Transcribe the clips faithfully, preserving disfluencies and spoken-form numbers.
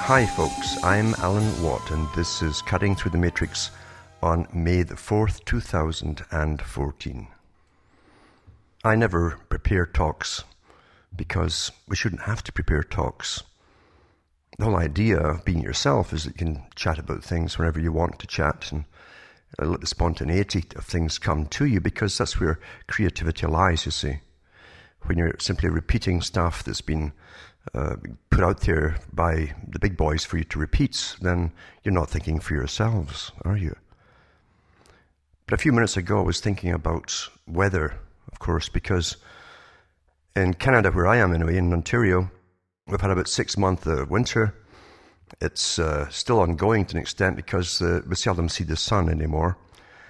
Hi folks, I'm Alan Watt and this is Cutting Through the Matrix on May the fourth, two thousand fourteen. I never prepare talks because we shouldn't have to prepare talks. The whole idea of being yourself is that you can chat about things whenever you want to chat and let the spontaneity of things come to you, because that's where creativity lies, you see. When you're simply repeating stuff that's been uh, put out there by the big boys for you to repeat, then you're not thinking for yourselves, are you? But a few minutes ago I was thinking about weather, of course, because in Canada, where I am anyway, in Ontario, we've had about six months of winter. It's uh, still ongoing to an extent because uh, we seldom see the sun anymore.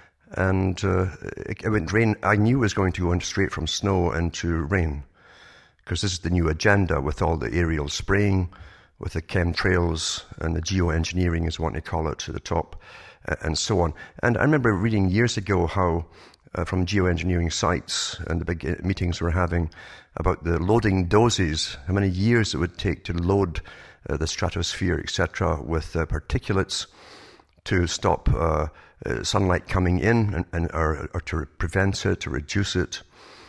And uh, it, it went rain. I knew it was going to go in straight from snow into rain, because this is the new agenda with all the aerial spraying, with the chemtrails and the geoengineering is what they call it to the top, uh, and so on. And I remember reading years ago how uh, from geoengineering sites and the big meetings we're having about the loading doses, how many years it would take to load uh, the stratosphere, et cetera, with uh, particulates to stop uh, uh, sunlight coming in and, and or, or to prevent it, to reduce it.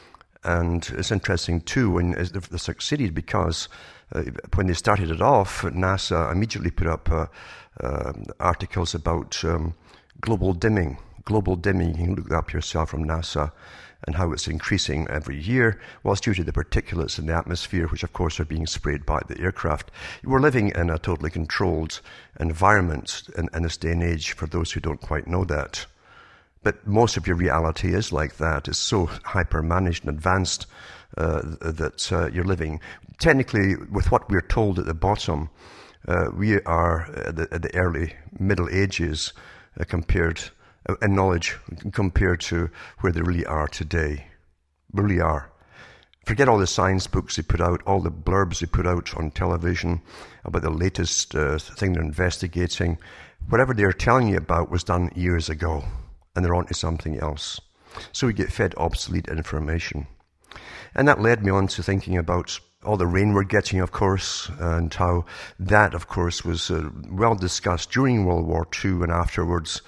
And it's interesting too when they succeeded, because uh, when they started it off, NASA immediately put up uh, uh, articles about um, global dimming. Global dimming, you can look that up yourself from NASA, and how it's increasing every year. Well, it's due to the particulates in the atmosphere, which of course are being sprayed by the aircraft. We're living in a totally controlled environment in, in this day and age, for those who don't quite know that. But most of your reality is like that. It's so hyper-managed and advanced uh, that uh, you're living. Technically, with what we're told at the bottom, uh, we are at the, at the early Middle Ages uh, compared uh, in knowledge compared to where they really are today. Really are. Forget all the science books they put out, all the blurbs they put out on television about the latest uh, thing they're investigating. Whatever they're telling you about was done years ago, and they're on to something else. So we get fed obsolete information. And that led me on to thinking about all the rain we're getting, of course, and how that, of course, was uh, well discussed during World War Two and afterwards,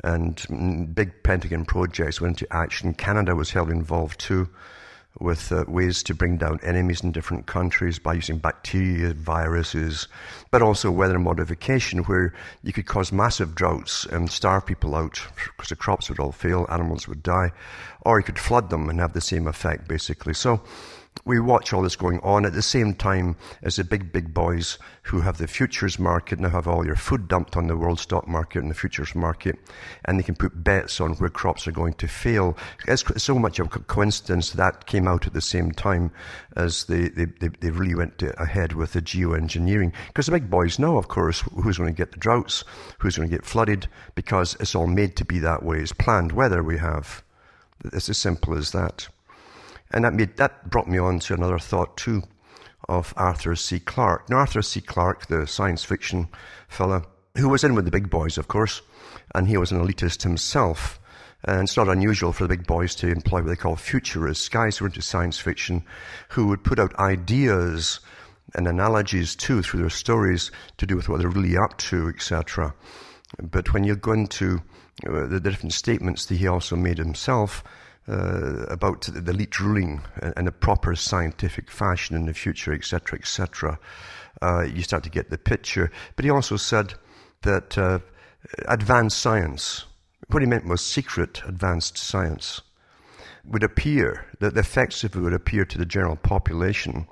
and big Pentagon projects went into action. Canada was heavily involved too, with uh, ways to bring down enemies in different countries by using bacteria, viruses, but also weather modification, where you could cause massive droughts and starve people out because the crops would all fail, animals would die, or you could flood them and have the same effect, basically. So we watch all this going on at the same time as the big, big boys who have the futures market now have all your food dumped on the world stock market and the futures market, and they can put bets on where crops are going to fail. It's so much of a coincidence that came out at the same time as they, they, they, they really went ahead with the geoengineering. Because the big boys know, of course, who's going to get the droughts, who's going to get flooded, because it's all made to be that way. It's planned weather we have. It's as simple as that. And that made, that brought me on to another thought too, of Arthur C. Clarke. Now, Arthur C. Clarke, the science fiction fella, who was in with the big boys, of course, and he was an elitist himself. And it's not unusual for the big boys to employ what they call futurists, guys who are into science fiction, who would put out ideas and analogies too through their stories to do with what they're really up to, et cetera. But when you go into uh, the different statements that he also made himself, Uh, about the elite ruling in a proper scientific fashion in the future, et cetera, et cetera, uh, you start to get the picture. But he also said that uh, advanced science, what he meant was secret advanced science, would appear, that the effects of it would appear to the general population.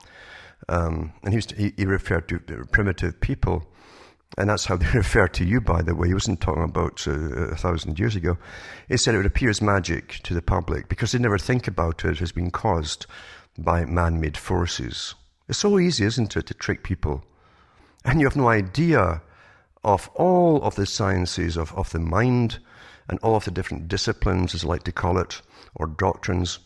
Um, and he, was, he, he referred to primitive people. And that's how they refer to you, by the way. He wasn't talking about uh, a thousand years ago. He said it would appear as magic to the public because they never think about it as being caused by man-made forces. It's so easy, isn't it, to trick people? And you have no idea of all of the sciences of, of the mind and all of the different disciplines, as I like to call it, or doctrines,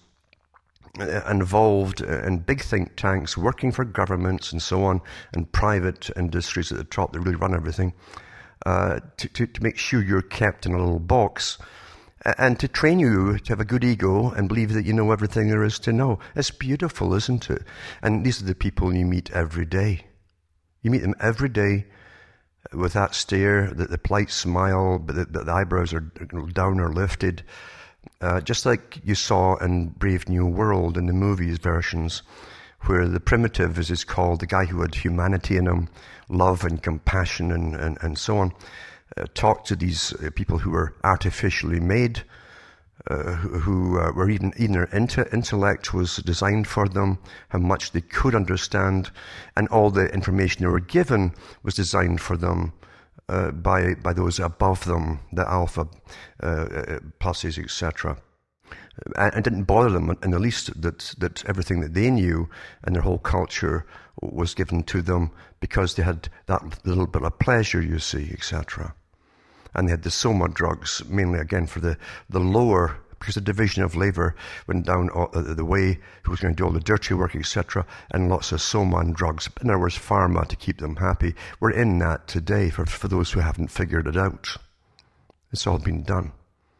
involved in big think tanks, working for governments and so on, and private industries at the top that really run everything, uh, to, to, to make sure you're kept in a little box, and to train you to have a good ego and believe that you know everything there is to know. It's beautiful, isn't it? And these are the people you meet every day. You meet them every day, with that stare, the, the polite smile, but the, the eyebrows are down or lifted, uh, just like you saw in Brave New World in the movies versions, where the primitive, as it's called, the guy who had humanity in him, love and compassion and, and, and so on, uh, talked to these uh, people who were artificially made, Uh, who, who uh, were even, even their inter- intellect was designed for them, how much they could understand, and all the information they were given was designed for them uh, by by those above them, the alpha uh, pluses, et cetera. And it didn't bother them in the least that that everything that they knew and their whole culture was given to them because they had that little bit of pleasure, you see, et cetera. And they had the soma drugs, mainly again for the, the lower, because the division of labor went down all, uh, the way, who was going to do all the dirty work, et cetera, and lots of soma and drugs. In other words, pharma to keep them happy. We're in that today for, for those who haven't figured it out. It's all been done.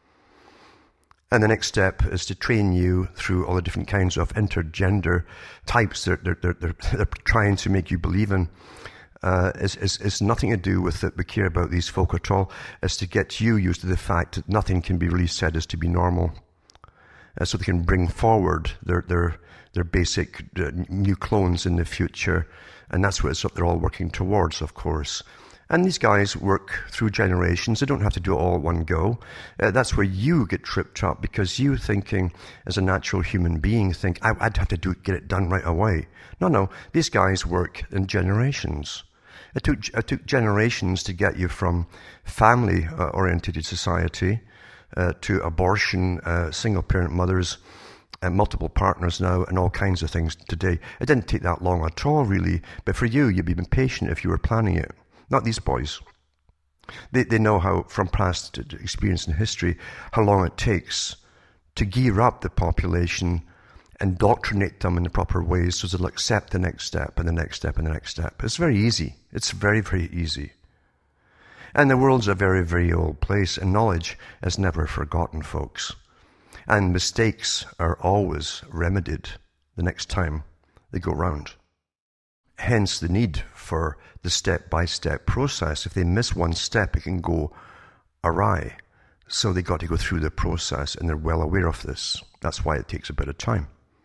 And the next step is to train you through all the different kinds of intergender types that they're, they're, they're, they're trying to make you believe in. Uh, is, is, is nothing to do with that we care about these folk at all. It's to get you used to the fact that nothing can be really said as to be normal. Uh, so they can bring forward their, their, their basic uh, new clones in the future. And that's what it's, they're all working towards, of course. And these guys work through generations. They don't have to do it all at one go. Uh, that's where you get tripped up because you thinking as a natural human being think, I, I'd have to do get it done right away. No, no. These guys work in generations. It took, it took generations to get you from family-oriented society uh, to abortion, uh, single-parent mothers, and multiple partners now, and all kinds of things today. It didn't take that long at all, really. But for you, you'd be impatient if you were planning it. Not these boys. They, they know how, from past experience and history, how long it takes to gear up the population, indoctrinate them in the proper ways so they'll accept the next step and the next step and the next step. It's very easy. It's very, very easy. And the world's a very, very old place, and knowledge is never forgotten, folks. And mistakes are always remedied the next time they go round. Hence the need for the step-by-step process. If they miss one step, it can go awry. So they got to go through the process, and they're well aware of this. That's why it takes a bit of time.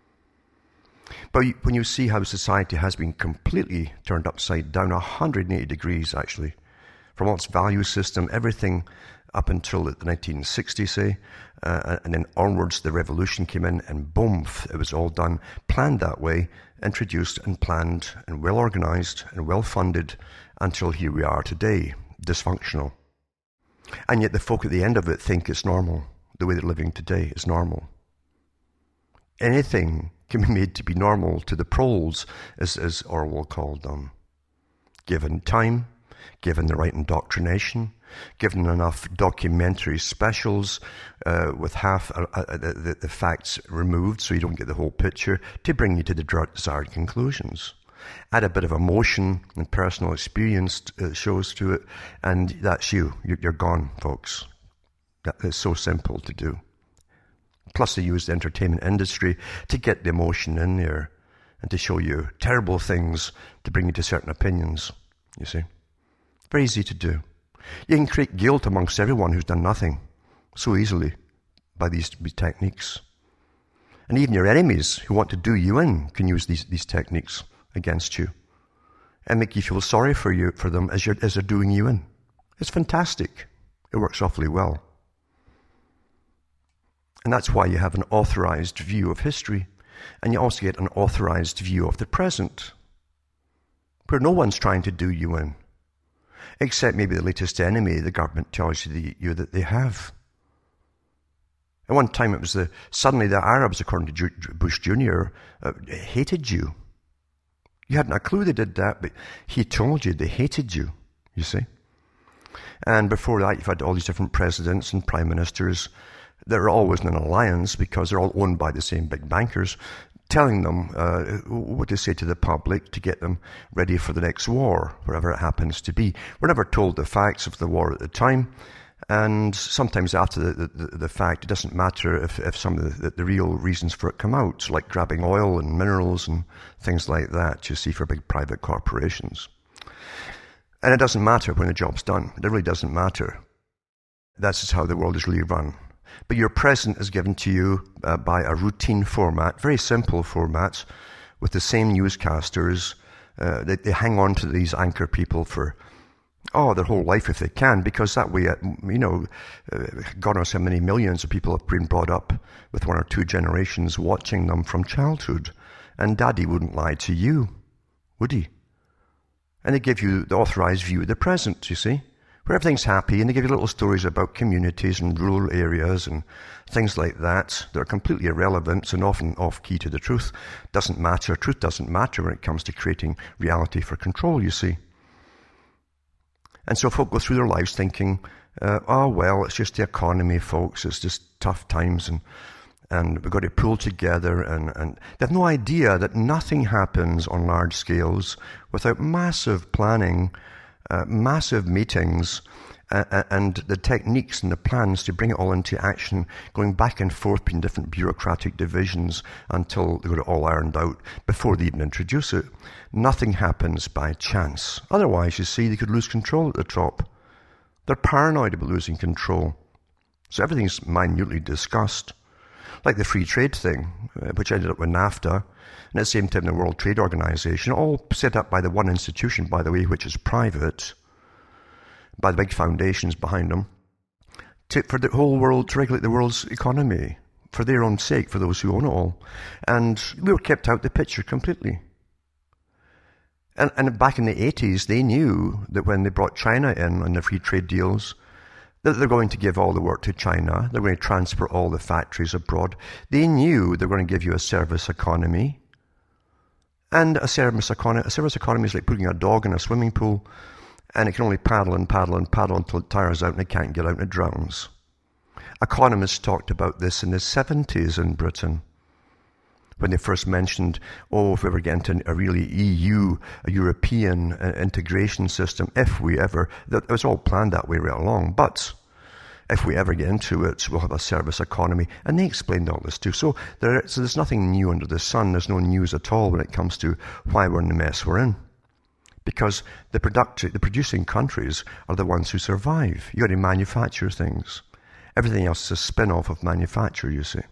But when you see how society has been completely turned upside down, one hundred eighty degrees actually, from all its value system, everything up until the nineteen sixties, say, uh, and then onwards the revolution came in, and boom, it was all done, planned that way, introduced and planned and well organized and well funded until here we are today, dysfunctional. And yet the folk at the end of it think it's normal. The way they're living today is normal. Anything can be made to be normal to the proles, as, as Orwell called them. Given time, given the right indoctrination, given enough documentary specials uh, with half uh, uh, the, the facts removed so you don't get the whole picture, to bring you to the desired conclusions. Add a bit of emotion and personal experience uh, shows to it, and that's you. You're gone, folks. That is so simple to do. Plus they use the entertainment industry to get the emotion in there and to show you terrible things to bring you to certain opinions, you see. Very easy to do. You can create guilt amongst everyone who's done nothing so easily by these techniques. And even your enemies who want to do you in can use these, these techniques against you and make you feel sorry for you for them as, you're, as they're doing you in. It's fantastic. It works awfully well. And that's why you have an authorized view of history, and you also get an authorized view of the present, where no one's trying to do you in, except maybe the latest enemy the government tells you, the, you that they have. At one time it was the, suddenly the Arabs, according to Bush Junior, uh, hated you. You hadn't a clue they did that, but he told you they hated you, you see. And before that you've had all these different presidents and prime ministers. They're always in an alliance because they're all owned by the same big bankers, telling them uh, what to say to the public to get them ready for the next war, wherever it happens to be. We're never told the facts of the war at the time, and sometimes after the, the, the fact, it doesn't matter if, if some of the, the real reasons for it come out, like grabbing oil and minerals and things like that, you see, for big private corporations. And it doesn't matter when the job's done. It really doesn't matter. That's just how the world is really run. But your present is given to you uh, by a routine format, very simple format, with the same newscasters. Uh, they, they hang on to these anchor people for, oh, their whole life if they can, because that way, uh, you know, uh, God knows how many millions of people have been brought up with one or two generations watching them from childhood. And Daddy wouldn't lie to you, would he? And they give you the authorized view of the present, you see, where everything's happy, and they give you little stories about communities and rural areas and things like that that are completely irrelevant and often off-key to the truth. Doesn't matter. Truth doesn't matter when it comes to creating reality for control, you see. And so folk go through their lives thinking, uh, oh, well, it's just the economy, folks. It's just tough times, and and we've got to pull together. And, and they have no idea that nothing happens on large scales without massive planning, Uh, massive meetings, uh, and the techniques and the plans to bring it all into action, going back and forth between different bureaucratic divisions until they got it all ironed out before they even introduce it. Nothing happens by chance. Otherwise, you see, they could lose control at the top. They're paranoid about losing control. So everything's minutely discussed. Like the free trade thing, uh, which ended up with NAFTA, and at the same time the World Trade Organization, all set up by the one institution, by the way, which is private, by the big foundations behind them, to, for the whole world, to regulate the world's economy, for their own sake, for those who own it all. And we were kept out of the picture completely. And, and back in the eighties, they knew that when they brought China in on the free trade deals, that they're going to give all the work to China. They're going to transfer all the factories abroad. They knew they were going to give you a service economy. And a service economy, a service economy is like putting a dog in a swimming pool, and it can only paddle and paddle and paddle until it tires out and it can't get out and it drowns. Economists talked about this in the seventies in Britain, when they first mentioned, oh, if we ever get into a really E U, a European uh, integration system, if we ever, that it was all planned that way right along, but if we ever get into it, we'll have a service economy. And they explained all this too. So, there, so there's nothing new under the sun. There's no news at all when it comes to why we're in the mess we're in. Because the, product, the producing countries are the ones who survive. You got to manufacture things. Everything else is a spin-off of manufacture, you see.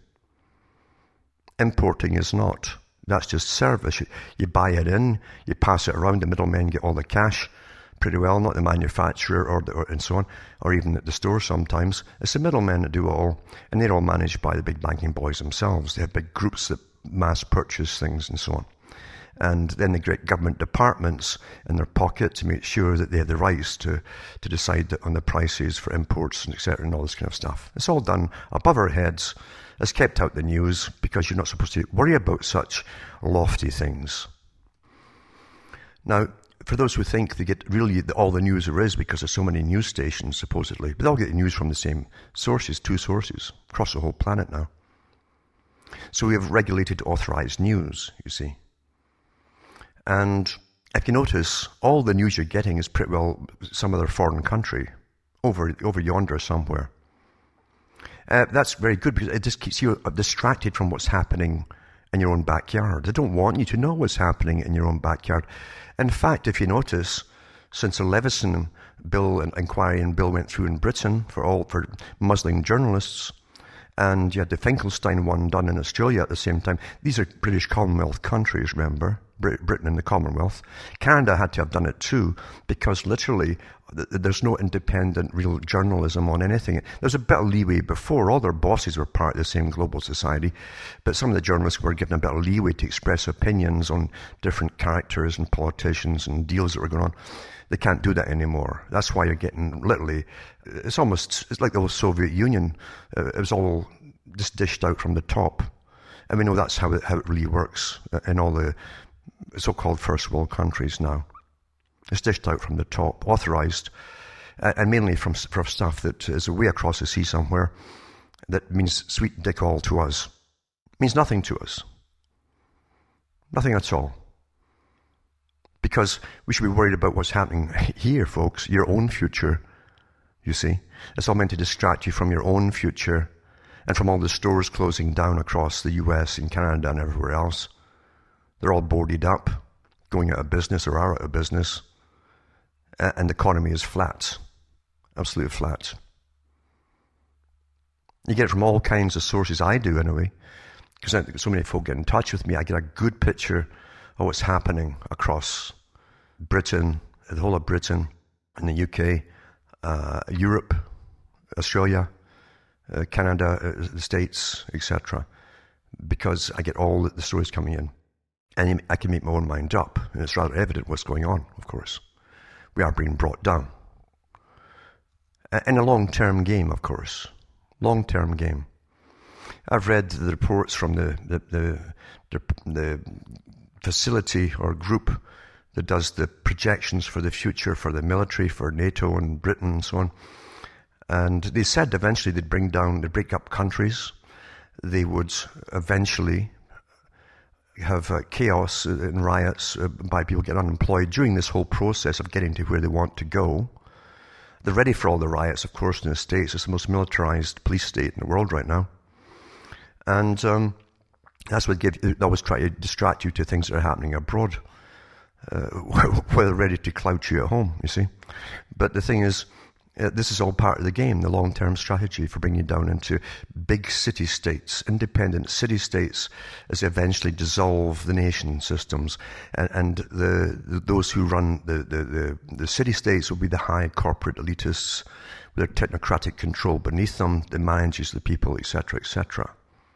Importing is not. That's just service. You, you buy it in, you pass it around, the middlemen get all the cash pretty well, not the manufacturer or, the, or and so on, or even at the store sometimes. It's the middlemen that do it all, and they're all managed by the big banking boys themselves. They have big groups that mass purchase things and so on. And then the great government departments in their pocket to make sure that they have the rights to, to decide on the prices for imports and et cetera and all this kind of stuff. It's all done above our heads. It's kept out the news because you're not supposed to worry about such lofty things. Now, for those who think they get really all the news there is because there's so many news stations, supposedly, but they all get the news from the same sources, two sources, across the whole planet now. So we have regulated, authorized news, you see. And if you notice, all the news you're getting is pretty well some other foreign country, over over yonder somewhere. Uh, that's very good because it just keeps you distracted from what's happening in your own backyard. They don't want you to know what's happening in your own backyard. In fact, if you notice, since the Leveson bill and inquiry and bill went through in Britain for all for Muslim journalists, and you had the Finkelstein one done in Australia at the same time. These are British Commonwealth countries, remember? Britain and the Commonwealth. Canada had to have done it too, because literally there's no independent real journalism on anything. There's a bit of leeway before. All their bosses were part of the same global society, but some of the journalists were given a bit of leeway to express opinions on different characters and politicians and deals that were going on. They can't do that anymore. That's why you're getting literally, it's almost, it's like the old Soviet Union. Uh, it was all just dished out from the top. And we know that's how it, how it really works in all the so-called first world countries now. It's dished out from the top, authorized, and mainly from, from stuff that is way across the sea somewhere that means sweet dick all to us. It means nothing to us. Nothing at all. Because we should be worried about what's happening here, folks, your own future, you see. It's all meant to distract you from your own future and from all the stores closing down across the U S and Canada and everywhere else. They're all boarded up, going out of business or are out of business. and the economy is flat, absolutely flat. You get it from all kinds of sources. I do anyway, because so many folk get in touch with me. I get a good picture of what's happening across Britain, the whole of Britain, and the U K, uh, Europe, Australia, uh, Canada, uh, the States, et cetera. Because I get all the stories coming in, and I can make my own mind up, and it's rather evident what's going on. Of course, we are being brought down in a long-term game, of course. Long-term game. I've read the reports from the, the, the, the, the facility or group that does the projections for the future for the military, for NATO and Britain and so on. And they said eventually they'd bring down, they'd break up countries. They would eventually have uh, chaos and riots uh, by people getting unemployed during this whole process of getting to where they want to go. They're ready for all the riots, of course, in the States. It's the most militarized police state in the world right now. And um, that's what give, they always try to distract you to things that are happening abroad, uh, while they're ready to clout you at home, you see. But the thing is, uh, this is all part of the game, the long-term strategy for bringing you down into big city-states, independent city-states, as they eventually dissolve the nation systems. And, and the, the those who run the, the, the, the city-states will be the high corporate elitists with their technocratic control beneath them, that manages the people, et cetera, et cetera.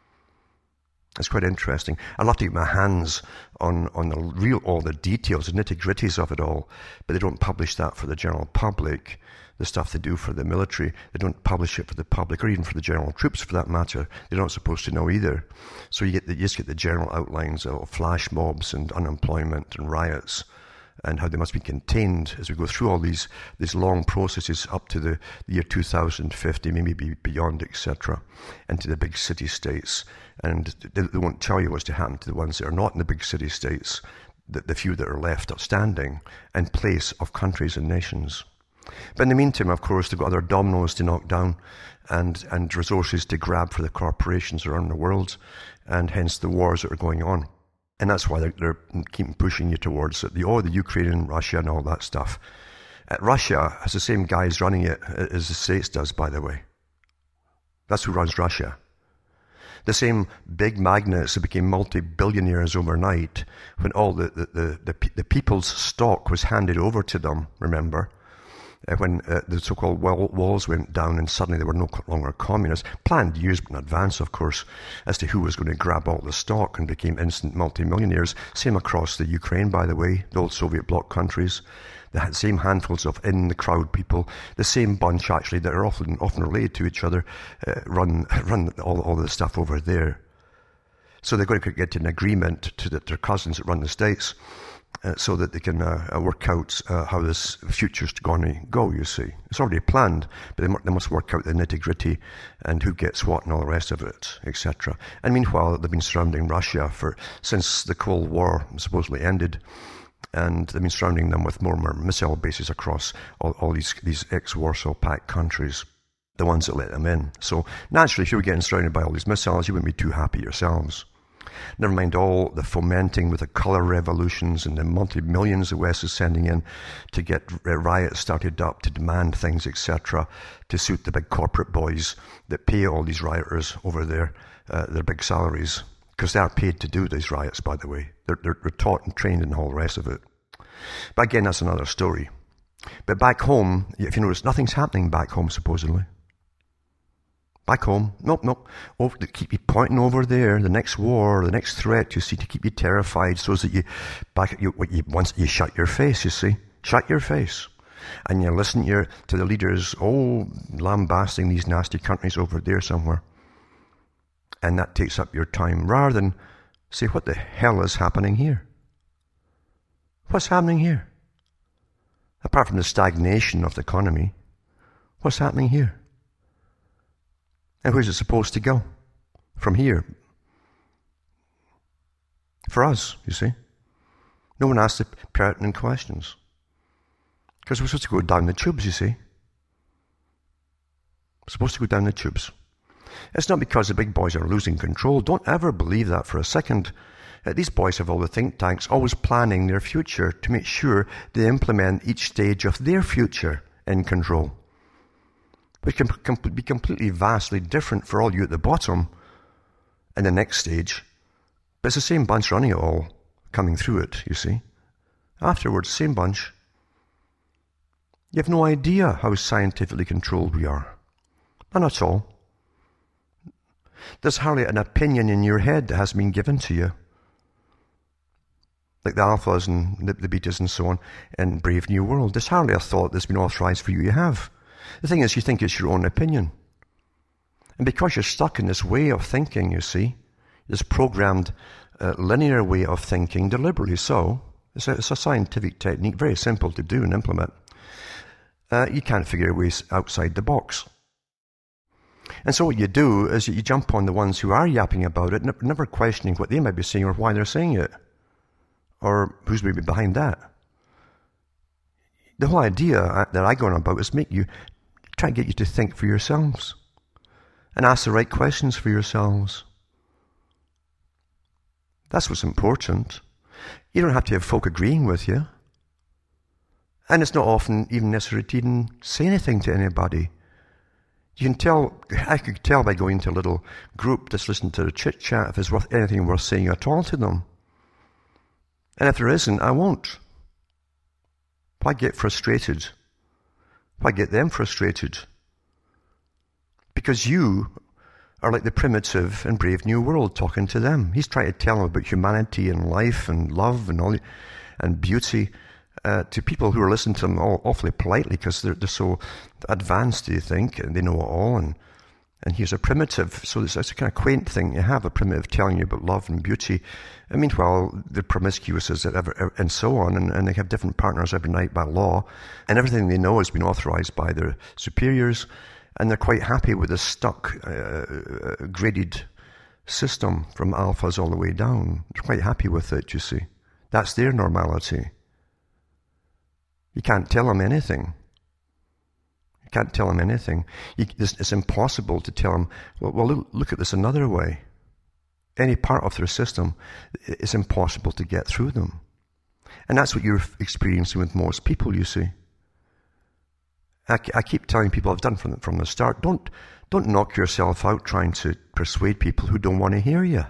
It's quite interesting. I'd love to get my hands on, on the real, all the details, the nitty-gritties of it all, but they don't publish that for the general public. The stuff they do for the military, they don't publish it for the public, or even for the general troops for that matter. They're not supposed to know either. So you, get the, you just get the general outlines of flash mobs and unemployment and riots, and how they must be contained as we go through all these these long processes up to the, the year two thousand fifty, maybe beyond, et cetera, into the big city-states. And they, they won't tell you what's to happen to the ones that are not in the big city-states, the, the few that are left outstanding, in place of countries and nations. But in the meantime, of course, they've got other dominoes to knock down and, and resources to grab for the corporations around the world, and hence the wars that are going on. And that's why they're, they're keep pushing you towards it. The, oh, the Ukraine and Russia and all that stuff. Uh, Russia has the same guys running it as the States does, by the way. That's who runs Russia. The same big magnates that became multi-billionaires overnight when all the, the, the, the, the people's stock was handed over to them, remember? Uh, when uh, the so-called wall, walls went down and suddenly they were no longer communists, planned years in advance, of course, as to who was going to grab all the stock and became instant multimillionaires. Same across the Ukraine, by the way, the old Soviet bloc countries. The same handfuls of in-the-crowd people, the same bunch actually that are often often related to each other, uh, run run all, all the stuff over there. So they're going to get to an agreement to the, their cousins that run the States, Uh, so that they can uh, work out uh, how this future's going to go, you see. It's already planned, but they, they must work out the nitty-gritty and who gets what and all the rest of it, et cetera. And meanwhile, they've been surrounding Russia for since the Cold War supposedly ended, and they've been surrounding them with more and more missile bases across all, all these, these ex-Warsaw Pact countries, the ones that let them in. So naturally, if you were getting surrounded by all these missiles, you wouldn't be too happy yourselves. Never mind all the fomenting with the colour revolutions and the multi-millions the West is sending in to get riots started up, to demand things, et cetera, to suit the big corporate boys that pay all these rioters over there, uh, their big salaries. Because they are paid to do these riots, by the way. They're, they're, they're taught and trained and all the rest of it. But again, that's another story. But back home, if you notice, nothing's happening back home, supposedly. Back home, nope, nope. Oh, to keep you pointing over there, the next war, the next threat, you see, to keep you terrified, so that you, back, you, you once you shut your face, you see, shut your face, and you listen to, your, to the leaders, oh, lambasting these nasty countries over there somewhere, and that takes up your time, rather than say, what the hell is happening here? What's happening here? Apart from the stagnation of the economy, what's happening here? And where's it supposed to go? From here. For us, you see. No one asks the pertinent questions. Because we're supposed to go down the tubes, you see. We're supposed to go down the tubes. It's not because the big boys are losing control. Don't ever believe that for a second. Uh, these boys have all the think tanks always planning their future to make sure they implement each stage of their future in control. Which can com- be completely vastly different for all you at the bottom in the next stage. But it's the same bunch running it all, coming through it, you see. Afterwards, same bunch. You have no idea how scientifically controlled we are. None at all. There's hardly an opinion in your head that has been given to you. Like the alphas and the, the betas and so on in Brave New World. There's hardly a thought that's been authorized for you to have. The thing is, you think it's your own opinion. And because you're stuck in this way of thinking, you see, this programmed uh, linear way of thinking, deliberately so, it's a, it's a scientific technique, very simple to do and implement. Uh, you can't figure ways outside the box. And so what you do is you jump on the ones who are yapping about it, never questioning what they might be saying or why they're saying it, or who's maybe behind that. The whole idea that I go on about is make you, try to get you to think for yourselves and ask the right questions for yourselves. That's what's important. You don't have to have folk agreeing with you. And it's not often even necessary to even say anything to anybody. You can tell, I could tell by going to a little group, just listen to the chit-chat, if there's worth anything worth saying at all to them. And if there isn't, I won't. Why get frustrated? Why get them frustrated? Because you are like the primitive and Brave New World talking to them. He's trying to tell them about humanity and life and love and all, and beauty. Uh, to people who are listening to them all awfully politely because they're, they're so advanced, do you think, and they know it all, and, and here's a primitive, so it's, it's a kind of quaint thing. You have a primitive telling you about love and beauty, and meanwhile, they're promiscuous as ever, and so on, and, and they have different partners every night by law, and everything they know has been authorized by their superiors, and they're quite happy with this stuck, uh, graded system from alphas all the way down. They're quite happy with it, you see. That's their normality. You can't tell them anything. You can't tell them anything. You, it's, it's impossible to tell them, well, well look, look at this another way. Any part of their system, it's impossible to get through them. And that's what you're experiencing with most people, you see. I, I keep telling people, I've done from, from the start, don't, don't knock yourself out trying to persuade people who don't want to hear you.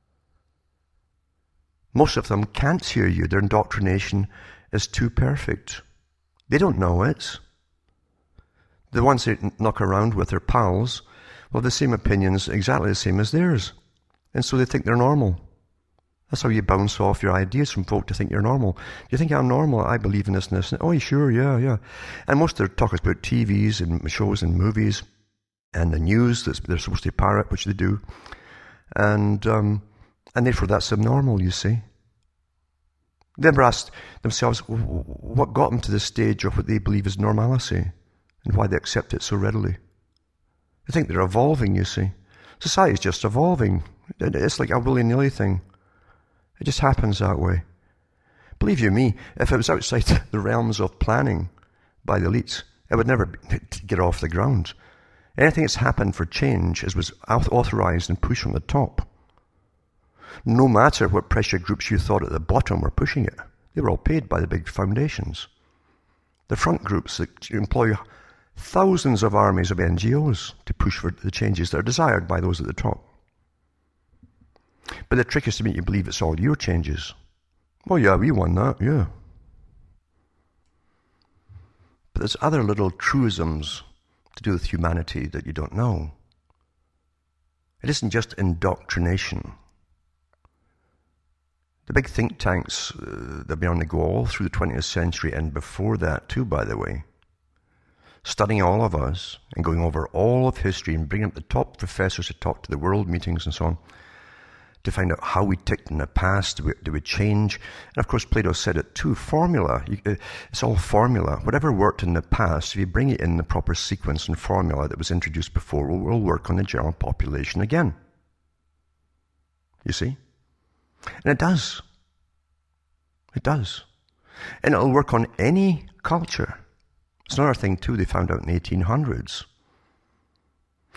Most of them can't hear you. Their indoctrination is too perfect. They don't know it. The ones they knock around with their pals will have the same opinions, exactly the same as theirs. And so they think they're normal. That's how you bounce off your ideas from folk to think you're normal. Do you think I'm normal? I believe in this and this. Oh, sure, yeah, yeah. And most of their talk is about T Vs and shows and movies and the news that they're supposed to parrot, which they do. And, um, and therefore that's abnormal, you see. They never asked themselves what got them to this stage of what they believe is normalcy and why they accept it so readily. They think they're evolving, you see. Society's just evolving. It's like a willy-nilly thing. It just happens that way. Believe you me, if it was outside the realms of planning by the elites, it would never get off the ground. Anything that's happened for change is was authorized and pushed from the top. No matter what pressure groups you thought at the bottom were pushing it, they were all paid by the big foundations. The front groups that employ thousands of armies of N G Os to push for the changes that are desired by those at the top. But the trick is to make you believe it's all your changes. Well, yeah, we won that, yeah. But there's other little truisms to do with humanity that you don't know. It isn't just indoctrination. The big think tanks uh, that have been on the go all through the twentieth century and before that too, by the way, studying all of us and going over all of history and bringing up the top professors to talk to the world meetings and so on, to find out how we ticked in the past, do we, do we change? And of course, Plato said it too, formula. You, uh, it's all formula. Whatever worked in the past, if you bring it in the proper sequence and formula that was introduced before, will will work on the general population again. You see? And it does. It does. And it'll work on any culture. It's another thing too they found out in the eighteen hundreds.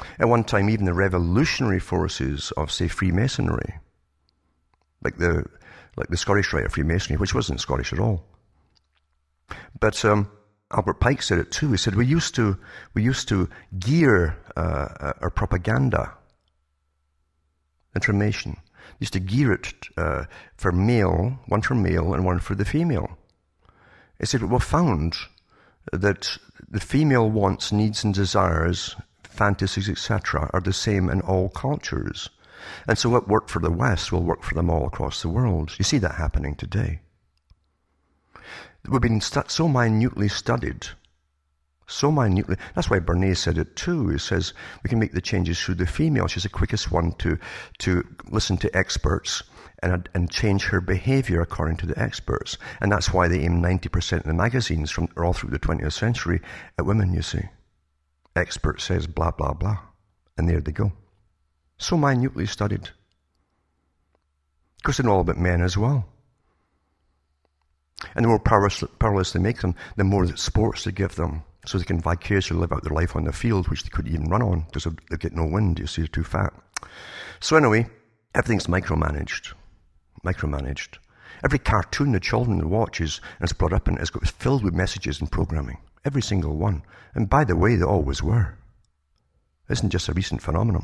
At one time, even the revolutionary forces of, say, Freemasonry, like the like the Scottish Rite of Freemasonry, which wasn't Scottish at all. But um, Albert Pike said it too. He said we used to we used to gear uh, our propaganda, information. We used to gear it uh, for male, one for male and one for the female. He said we found that the female wants, needs, and desires, fantasies, et cetera, are the same in all cultures. And so what worked for the West will work for them all across the world. You see that happening today. We've been stu- so minutely studied, so minutely. That's why Bernays said it too. He says we can make the changes through the female. She's the quickest one to, to listen to experts and, and change her behavior according to the experts. And that's why they aim ninety percent of the magazines from all through the twentieth century at women, you see. Expert says blah, blah, blah. And there they go. So minutely studied. Of course, they know all about men as well. And the more powerless, powerless they make them, the more sports they give them, so they can vicariously live out their life on the field, which they couldn't even run on because they get no wind. You see, they're too fat. So anyway, everything's micromanaged. Micromanaged. Every cartoon the children watch is, and it's brought up and it's filled with messages and programming. Every single one. And by the way, they always were. It isn't just a recent phenomenon.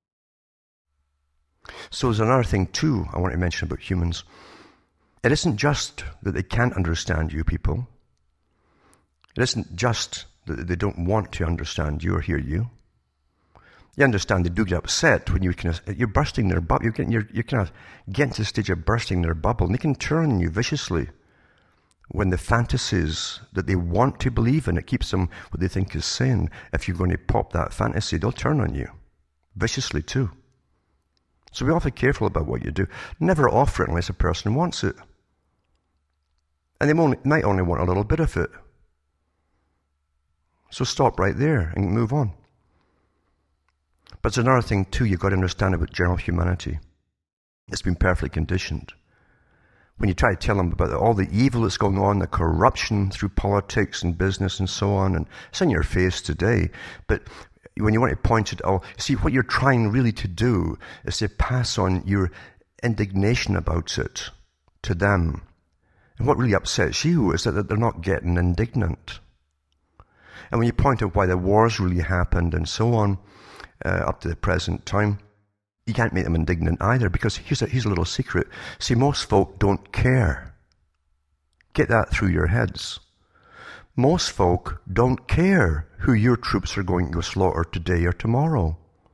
So there's another thing too I want to mention about humans. It isn't just that they can't understand you people. It isn't just that they don't want to understand you or hear you. You understand they do get upset when you kind of, you're bursting their bubble. You're, getting, you're, you're kind of getting to the stage of bursting their bubble. And they can turn on you viciously when the fantasies that they want to believe in, it keeps them what they think is sin. If you're going to pop that fantasy, they'll turn on you viciously too. So be awfully careful about what you do. Never offer it unless a person wants it. And they only, might only want a little bit of it. So stop right there and move on. But there's another thing too you've got to understand about general humanity. It's been perfectly conditioned. When you try to tell them about all the evil that's going on, the corruption through politics and business and so on, and it's in your face today, but when you want to point it all, see, what you're trying really to do is to pass on your indignation about it to them. And what really upsets you is that they're not getting indignant. And when you point out why the wars really happened and so on, uh, up to the present time, you can't make them indignant either, because here's a, here's a little secret. See, most folk don't care. Get that through your heads. Most folk don't care who your troops are going to go slaughter today or tomorrow.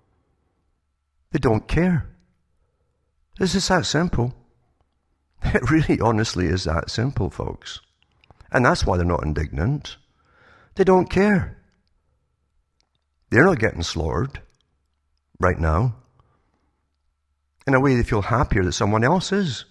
They don't care. This is that simple. It really honestly is that simple, folks. And that's why they're not indignant. They don't care. They're not getting slaughtered right now. In a way, they feel happier that someone else is.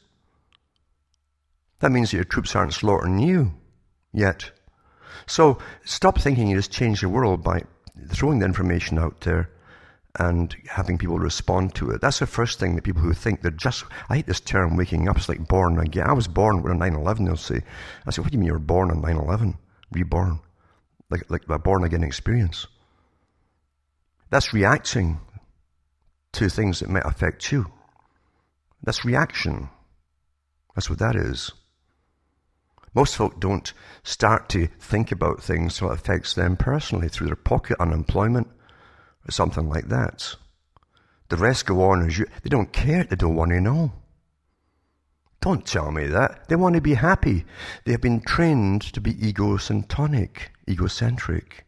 That means that your troops aren't slaughtering you yet. So stop thinking you just change the world by throwing the information out there and having people respond to it. That's the first thing that people who think they're just, I hate this term, waking up. It's like born again. I was born on nine eleven, they'll say. I say, what do you mean you were born on nine eleven? Reborn. Like, like a born again experience. That's reacting to things that might affect you. That's reaction. That's what that is. Most folk don't start to think about things till it affects them personally through their pocket unemployment or something like that. The rest go on as you. They don't care. They don't want to know. Don't tell me that. They want to be happy. They have been trained to be egocentric, egocentric.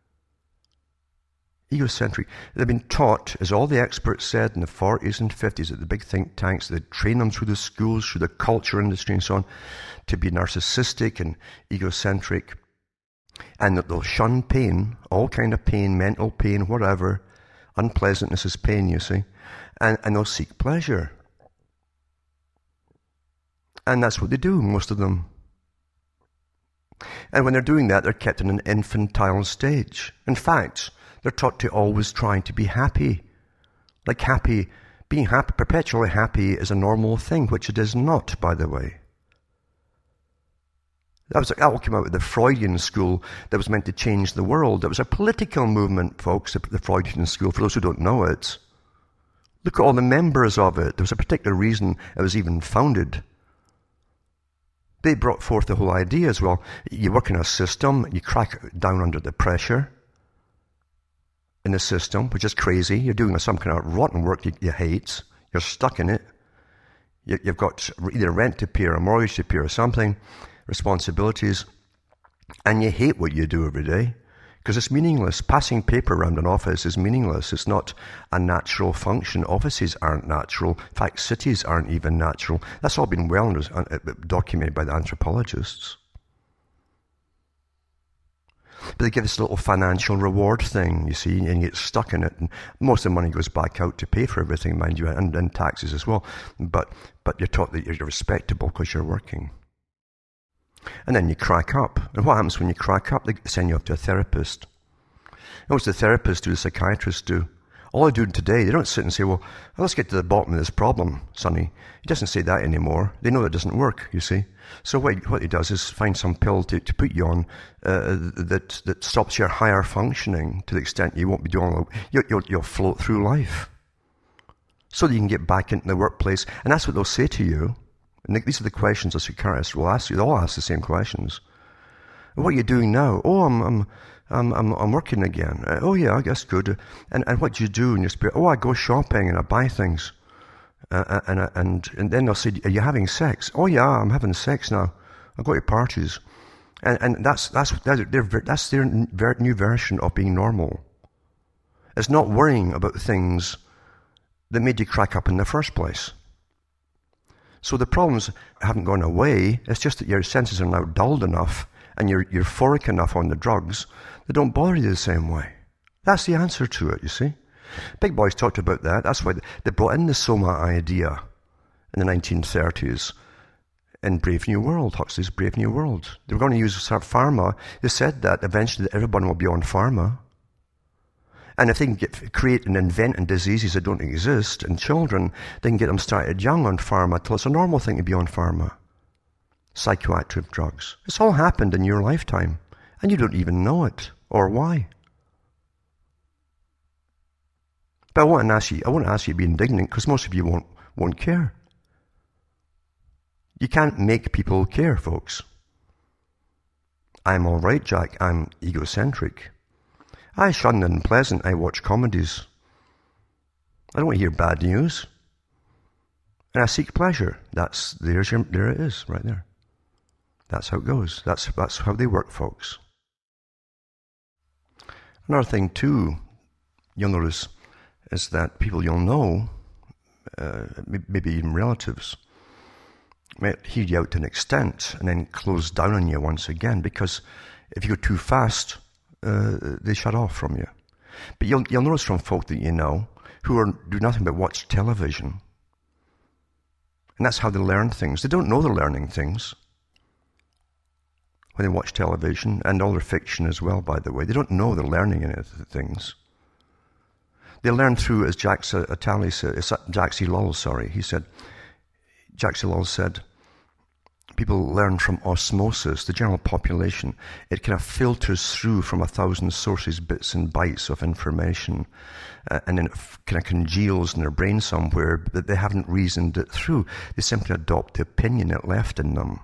Egocentric. They've been taught, as all the experts said in the forties and fifties at the big think tanks, they train them through the schools, through the culture industry and so on, to be narcissistic and egocentric, and that they'll shun pain, all kind of pain, mental pain, whatever. Unpleasantness is pain, you see, and, and they'll seek pleasure. And that's what they do, most of them. And when they're doing that, they're kept in an infantile stage. In fact, they're taught to always try to be happy. Like happy, being happy, perpetually happy is a normal thing, which it is not, by the way. That was that all came out with the Freudian school that was meant to change the world. It was a political movement, folks, the Freudian school, for those who don't know it. Look at all the members of it. There was a particular reason it was even founded. They brought forth the whole idea as well. You work in a system, you crack down under the pressure in the system, which is crazy. You're doing some kind of rotten work you, you hate. You're stuck in it. You, you've got either rent to pay or a mortgage to pay or something, responsibilities, and you hate what you do every day because it's meaningless. Passing paper around an office is meaningless. It's not a natural function. Offices aren't natural. In fact, cities aren't even natural. That's all been well documented by the anthropologists. But they give this little financial reward thing, you see, and you get stuck in it. And most of the money goes back out to pay for everything, mind you, and, and taxes as well. But but you're taught that you're respectable because you're working. And then you crack up. And what happens when you crack up? They send you off to a therapist. And what's the therapist do, the psychiatrist do? All they do today, they don't sit and say, well, let's get to the bottom of this problem, Sonny. He doesn't say that anymore. They know that doesn't work, you see. So what he, what he does is find some pill to, to put you on uh, that that stops your higher functioning to the extent you won't be doing you'll, you'll, you'll float through life. So that you can get back into the workplace. And that's what they'll say to you. And these are the questions a psychiatrist will ask you. They'll all ask the same questions. What are you doing now? Oh, I'm... I'm I'm, I'm, I'm working again. Uh, oh yeah, I guess good. And, and what do you do in your spirit? Oh, I go shopping and I buy things. Uh, and, and, and then they'll say, are you having sex? Oh yeah, I'm having sex now. I go to parties. And, and that's, that's, that's their, that's their new version of being normal. It's not worrying about things that made you crack up in the first place. So the problems haven't gone away. It's just that your senses are now dulled enough and you're euphoric enough on the drugs, they don't bother you the same way. That's the answer to it, you see. Big Boys talked about that. That's why they brought in the Soma idea in the nineteen thirties in Brave New World, Huxley's Brave New World. They were going to use pharma. They said that eventually everyone will be on pharma. And if they can get, create and invent and diseases that don't exist in children, they can get them started young on pharma till it's a normal thing to be on pharma. Psychoactive drugs. It's all happened in your lifetime, and you don't even know it, or why. But I want to ask you, I want to ask you to be indignant, because most of you won't, won't care. You can't make people care, folks. I'm all right, Jack. I'm egocentric. I shun the unpleasant. I watch comedies. I don't want to hear bad news. And I seek pleasure. That's, there's your, there it is, right there. That's how it goes. That's, that's how they work, folks. Another thing, too, you'll notice, is that people you'll know, uh, maybe even relatives, might hear you out to an extent and then close down on you once again, because if you go too fast, uh, they shut off from you. But you'll, you'll notice from folk that you know who are, do nothing but watch television. And that's how they learn things. They don't know they're learning things when they watch television, and all their fiction as well, by the way. They don't know they're learning any things. They learn through, as Jacques Attali said, Jacques Ellul, sorry, he said, Jacques Ellul said, people learn from osmosis, the general population. It kind of filters through from a thousand sources, bits and bytes of information, uh, and then it kind of congeals in their brain somewhere, but they haven't reasoned it through. They simply adopt the opinion it left in them.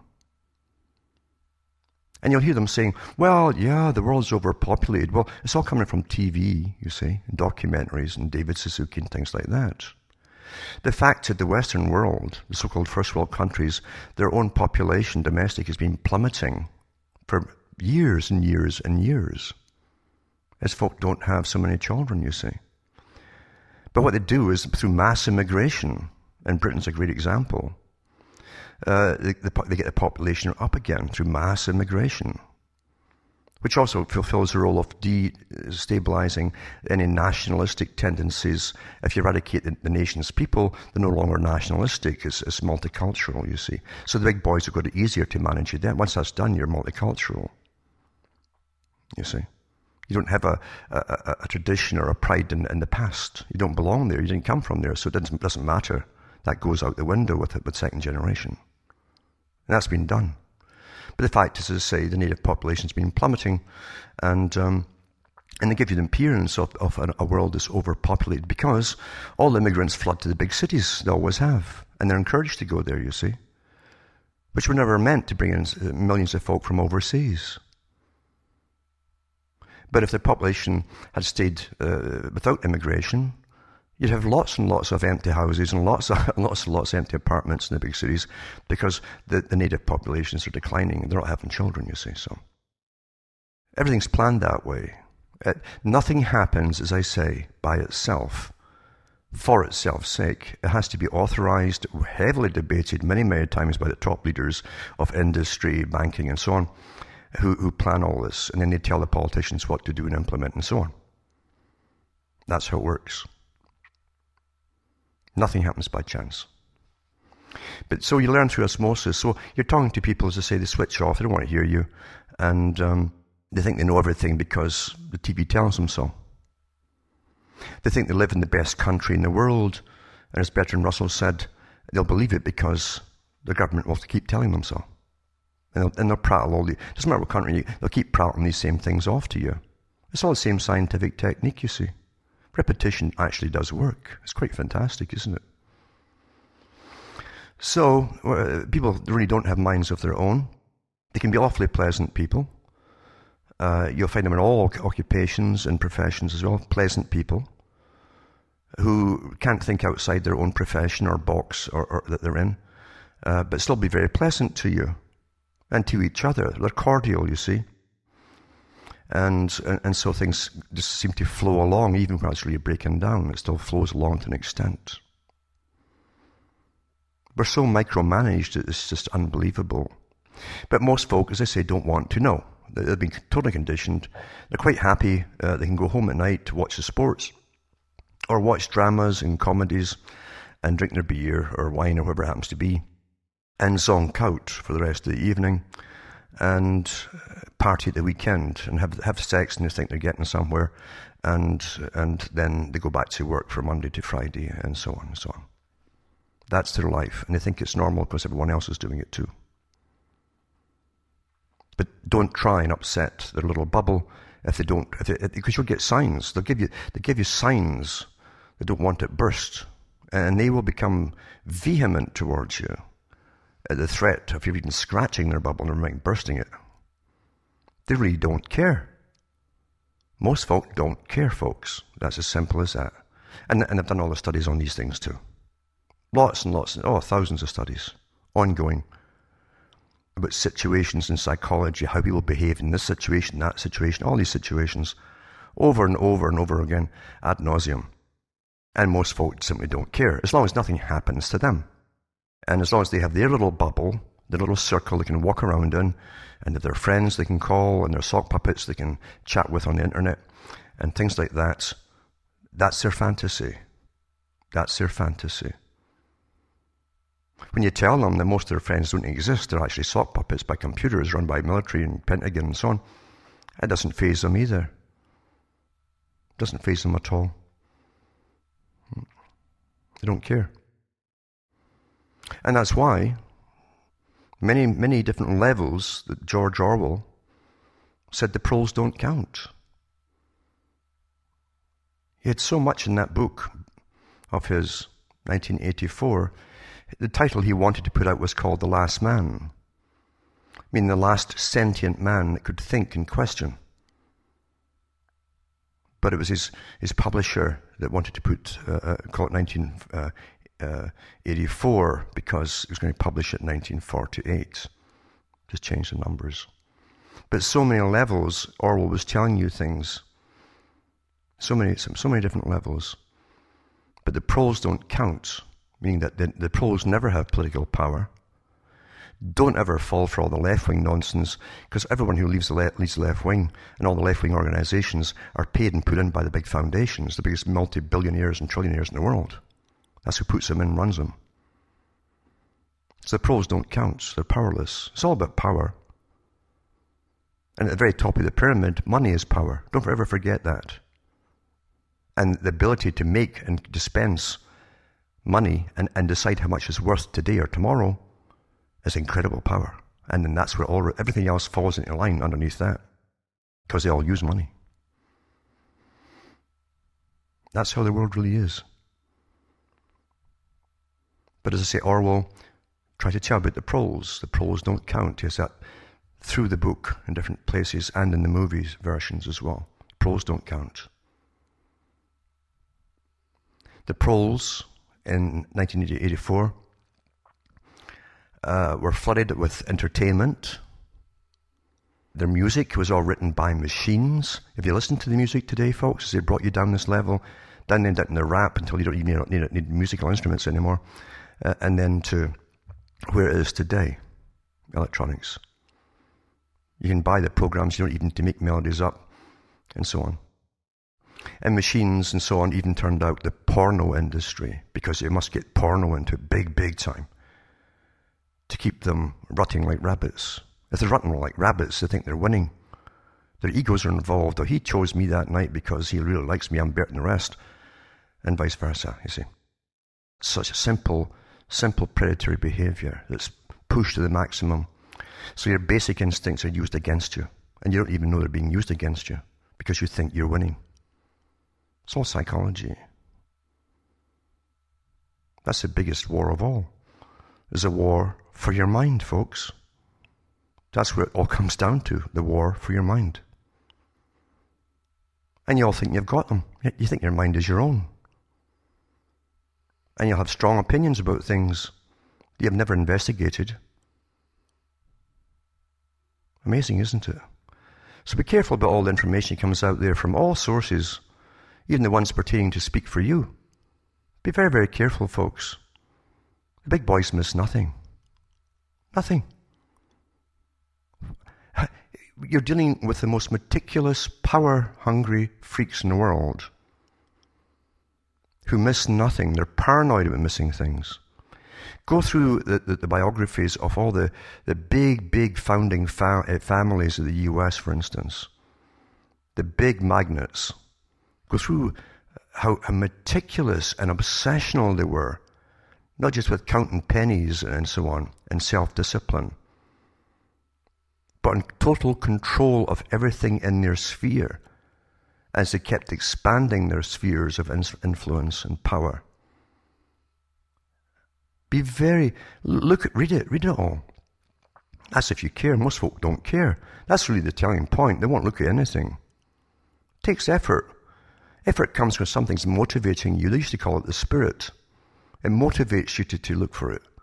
And you'll hear them saying, well, yeah, the world's overpopulated. Well, it's all coming from T V, you see, and documentaries and David Suzuki and things like that. The fact that the Western world, the so-called first world countries, their own population, domestic, has been plummeting for years and years and years, as folk don't have so many children, you see. But what they do is through mass immigration, and Britain's a great example, Uh, they, they get the population up again through mass immigration, which also fulfills the role of destabilizing any nationalistic tendencies. If you eradicate the, the nation's people, they're no longer nationalistic, it's, it's multicultural, you see. So the big boys have got it easier to manage you then. Once that's done, you're multicultural, you see. You don't have a, a, a tradition or a pride in, in the past. You don't belong there, you didn't come from there, so it doesn't, doesn't matter. That goes out the window with it with second generation. And that's been done. But the fact is, as I say, the native population's been plummeting, and um, and they give you the appearance of, of a world that's overpopulated because all immigrants flood to the big cities. They always have, and they're encouraged to go there, you see, which were never meant to bring in millions of folk from overseas. But if the population had stayed uh, without immigration, you'd have lots and lots of empty houses and lots, of, lots and lots of empty apartments in the big cities because the, the native populations are declining and they're not having children, you see. So everything's planned that way. It, nothing happens, as I say, by itself, for itself's sake. It has to be authorized, heavily debated many, many times by the top leaders of industry, banking, and so on, who, who plan all this, and then they tell the politicians what to do and implement and so on. That's how it works. Nothing happens by chance. But so you learn through osmosis. So you're talking to people, as I say, they switch off, they don't want to hear you, and um, they think they know everything because the T V tells them so. They think they live in the best country in the world, and as Bertrand Russell said, they'll believe it because the government will keep telling them so. And they'll, and they'll prattle all the, doesn't matter what country you, they'll keep prattling these same things off to you. It's all the same scientific technique, you see. Repetition actually does work. It's quite fantastic, isn't it? So, uh, people really don't have minds of their own. They can be awfully pleasant people. Uh, you'll find them in all occupations and professions as well, pleasant people who can't think outside their own profession or box or, or that they're in, uh, but still be very pleasant to you and to each other. They're cordial, you see. And, and and so things just seem to flow along, even when it's really breaking down. It still flows along to an extent. We're so micromanaged, it's just unbelievable. But most folk, as I say, don't want to know. They've been totally conditioned. They're quite happy. Uh, they can go home at night to watch the sports or watch dramas and comedies and drink their beer or wine or whatever it happens to be and zonk out for the rest of the evening and party at the weekend and have have sex and they think they're getting somewhere, and and then they go back to work from Monday to Friday and so on and so on. That's their life, and they think it's normal because everyone else is doing it too. But don't try and upset their little bubble if they don't, if they, because you'll get signs. They'll give you they give you signs they don't want it burst, and they will become vehement towards you at the threat of you even scratching their bubble and bursting it. They really don't care. Most folk don't care, folks. That's as simple as that. And, and I've done all the studies on these things too. Lots and lots, oh, thousands of studies, ongoing, about situations in psychology, how people behave in this situation, that situation, all these situations, over and over and over again, ad nauseum. And most folk simply don't care, as long as nothing happens to them. And as long as they have their little bubble, their little circle they can walk around in, and if they're friends they can call, and their sock puppets they can chat with on the internet, and things like that, that's their fantasy. That's their fantasy. When you tell them that most of their friends don't exist, they're actually sock puppets by computers run by military and Pentagon and so on, it doesn't faze them either. It doesn't faze them at all. They don't care. And that's why many, many different levels that George Orwell said the pros don't count. He had so much in that book of his, nineteen eighty-four, the title he wanted to put out was called The Last Man, meaning the last sentient man that could think and question. But it was his, his publisher that wanted to put, uh, uh, call it nineteen eighty-four because he was going to publish it in nineteen forty-eight. Just change the numbers. But so many levels, Orwell was telling you things. So many, so many different levels. But the pros don't count, meaning that the, the pros never have political power. Don't ever fall for all the left-wing nonsense, because everyone who leaves the, le- leads the left-wing and all the left-wing organizations are paid and put in by the big foundations, the biggest multi-billionaires and trillionaires in the world. That's who puts them in and runs them. So the pros don't count. They're powerless. It's all about power. And at the very top of the pyramid, money is power. Don't ever forget that. And the ability to make and dispense money and, and decide how much is worth today or tomorrow is incredible power. And then that's where all everything else falls into line underneath that, because they all use money. That's how the world really is. But as I say, Orwell tried to tell about the proles. The proles don't count. Is that through the book in different places and in the movies versions as well. Proles don't count. The proles in nineteen eighty-four uh, were flooded with entertainment. Their music was all written by machines. If you listen to the music today, folks, they brought you down this level, down into the rap until you don't even need, need, need musical instruments anymore, uh, and then to where it is today, electronics. You can buy the programs, you don't even need to make melodies up, and so on. And machines and so on even turned out the porno industry, because they must get porno into big, big time to keep them rutting like rabbits. If they're rutting like rabbits, they think they're winning. Their egos are involved. Oh, he chose me that night because he really likes me, I'm better than the rest. And vice versa, you see. Such a simple, simple predatory behavior that's pushed to the maximum. So your basic instincts are used against you, and you don't even know they're being used against you because you think you're winning. It's all psychology. That's the biggest war of all. It's a war for your mind, folks. That's where it all comes down to, the war for your mind. And you all think you've got them. You think your mind is your own. And you'll have strong opinions about things that you've never investigated. Amazing, isn't it? So be careful about all the information that comes out there from all sources, even the ones pertaining to speak for you. Be very, very careful, folks. The big boys miss nothing. Nothing. You're dealing with the most meticulous, power-hungry freaks in the world who miss nothing. They're paranoid about missing things. Go through the, the, the biographies of all the, the big, big founding fa- uh, families of the U S, for instance. The big magnates. Go through how, how meticulous and obsessional they were, not just with counting pennies and so on, and self-discipline, but in total control of everything in their sphere as they kept expanding their spheres of influence and power. Be very, look at, read it, read it all. That's if you care. Most folk don't care. That's really the telling point. They won't look at anything. It takes effort. Effort comes when something's motivating you. They used to call it the spirit. It motivates you to, to look for it.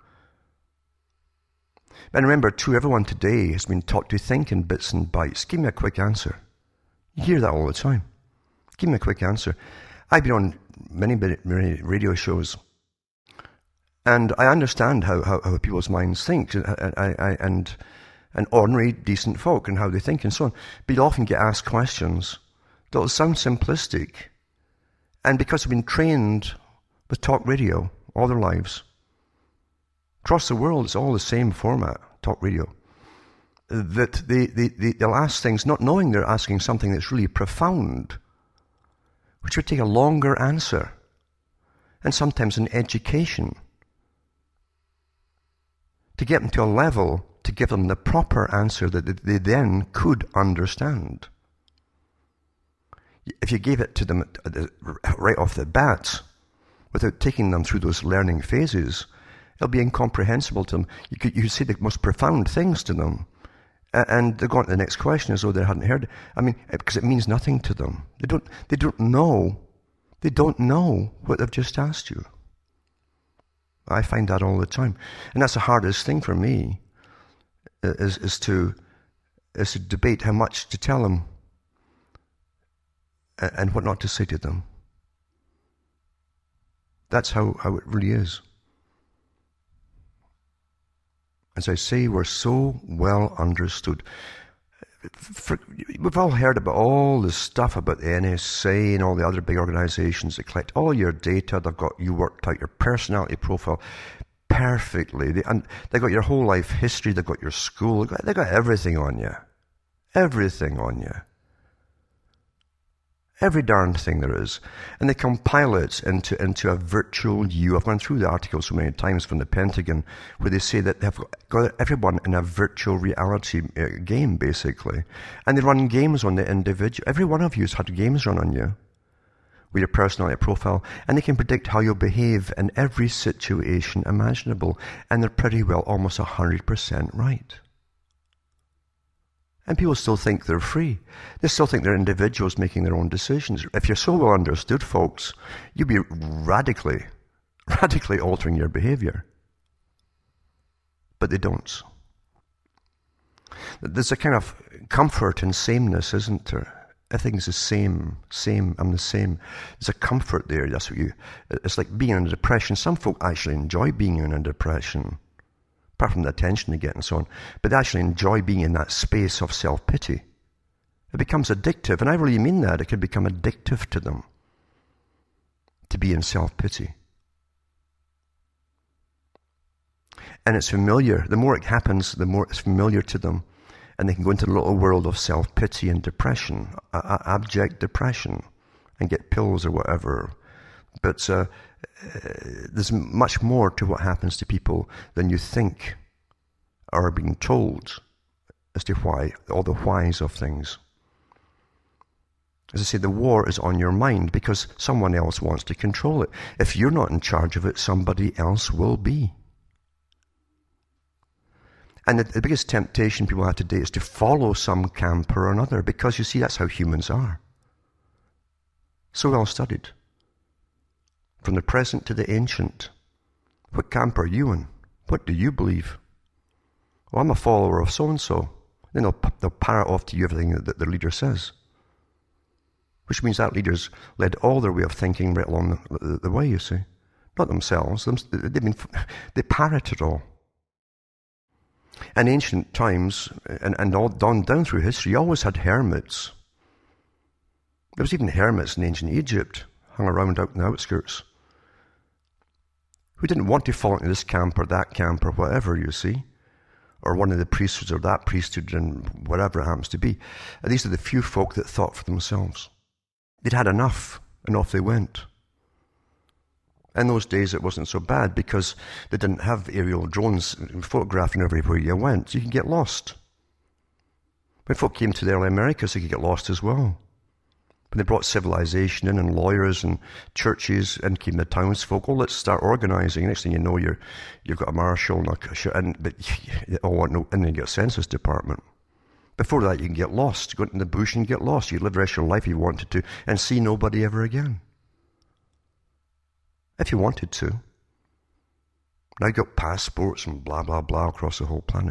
And remember, too, everyone today has been taught to think in bits and bytes. Give me a quick answer. You hear that all the time. Give me a quick answer. I've been on many, many radio shows, and I understand how, how, how people's minds think, and, and, and, and ordinary, decent folk, and how they think, and so on. But you often get asked questions that will sound simplistic, and because they've been trained with talk radio all their lives, across the world, it's all the same format, talk radio, that they, they, they, they'll ask things not knowing they're asking something that's really profound, which would take a longer answer, and sometimes an education, to get them to a level to give them the proper answer that they then could understand. If you gave it to them right off the bat, without taking them through those learning phases, it'll be incomprehensible to them. You could, you could say the most profound things to them, and they're going to the next question as though they hadn't heard it. I mean, because it means nothing to them. They don't, they don't know, they don't know what they've just asked you. I find that all the time. And that's the hardest thing for me, is, is, to, is to debate how much to tell them and what not to say to them. That's how, how it really is. As I say, we're so well understood. For, we've all heard about all the stuff about the N S A and all the other big organizations that collect all your data. They've got you worked out your personality profile perfectly. They, and they've got your whole life history. They've got your school. They've got, they've got everything on you. Everything on you. Every darn thing there is. And they compile it into, into a virtual you. I've gone through the article so many times from the Pentagon where they say that they've got everyone in a virtual reality game, basically. And they run games on the individual. Every one of you has had games run on you with your personality profile, and they can predict how you'll behave in every situation imaginable. And they're pretty well almost one hundred percent right. And people still think they're free. They still think they're individuals making their own decisions. If you're so well understood, folks, you'd be radically, radically altering your behavior. But they don't. There's a kind of comfort in sameness, isn't there? Everything's the same, same, I'm the same. There's a comfort there. That's what you, it's like being in a depression. Some folk actually enjoy being in a depression, apart from the attention they get and so on, but they actually enjoy being in that space of self-pity. It becomes addictive, and I really mean that. It can become addictive to them to be in self-pity. And it's familiar. The more it happens, the more it's familiar to them, and they can go into the little world of self-pity and depression, uh, abject depression, and get pills or whatever. But uh, there's much more to what happens to people than you think or are being told as to why, all the whys of things. As I say, the war is on your mind because someone else wants to control it. If you're not in charge of it, somebody else will be. And the, the biggest temptation people have today is to follow some camp or another, because you see, that's how humans are. So well studied. From the present to the ancient. What camp are you in? What do you believe? Well, I'm a follower of so-and-so. Then they'll, they'll parrot off to you everything that their leader says. Which means that leader's led all their way of thinking right along the, the, the way, you see. Not themselves. They've been, they parrot it all. In ancient times, and, and all down, down through history, you always had hermits. There was even hermits in ancient Egypt, hung around out in the outskirts, who didn't want to fall into this camp or that camp or whatever, you see, or one of the priesthoods or that priesthood and whatever it happens to be. And these are the few folk that thought for themselves. They'd had enough, and off they went. In those days, it wasn't so bad because they didn't have aerial drones photographing everywhere you went, so you can get lost. When folk came to the early Americas, they could get lost as well. When they brought civilization in and lawyers and churches and came the townsfolk, oh, let's start organizing. Next thing you know, you're, you've got a marshal and, a, and but you all want no, and then you get a census department. Before that, you can get lost. Go into the bush and get lost. You live the rest of your life if you wanted to and see nobody ever again. If you wanted to. Now you've got passports and blah, blah, blah across the whole planet.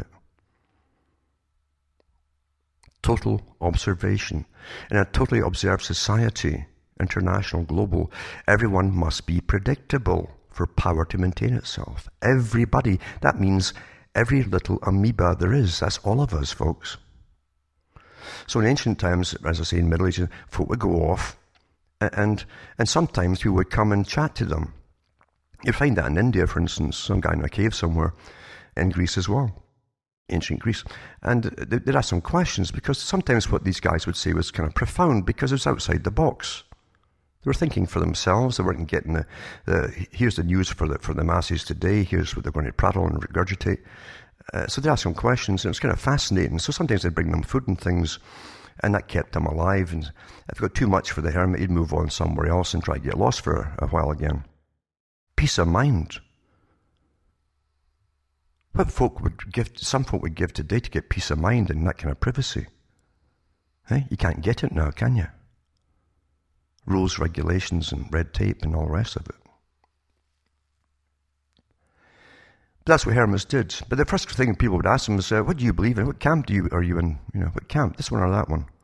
Total observation. In a totally observed society, international, global, everyone must be predictable for power to maintain itself. Everybody. That means every little amoeba there is. That's all of us, folks. So in ancient times, as I say, in Middle Ages, folk would go off, and and sometimes we would come and chat to them. You find that in India, for instance, some guy in a cave somewhere, in Greece as well. Ancient Greece, and they'd ask some questions, because sometimes what these guys would say was kind of profound because it was outside the box. They were thinking for themselves. They weren't getting the, the here's the news for the for the masses today. Here's what they're going to prattle and regurgitate. Uh, so they asked some questions, and it was kind of fascinating. So sometimes they'd bring them food and things, and that kept them alive. And if it got too much for the hermit, he'd move on somewhere else and try to get lost for a while again. Peace of mind. What folk would give, some folk would give today to get peace of mind and that kind of privacy. Hey, you can't get it now, can you? Rules, regulations, and red tape and all the rest of it. But that's what hermits did. But the first thing people would ask them was, uh, what do you believe in? What camp do you, are you in? You know, what camp? This one or that one?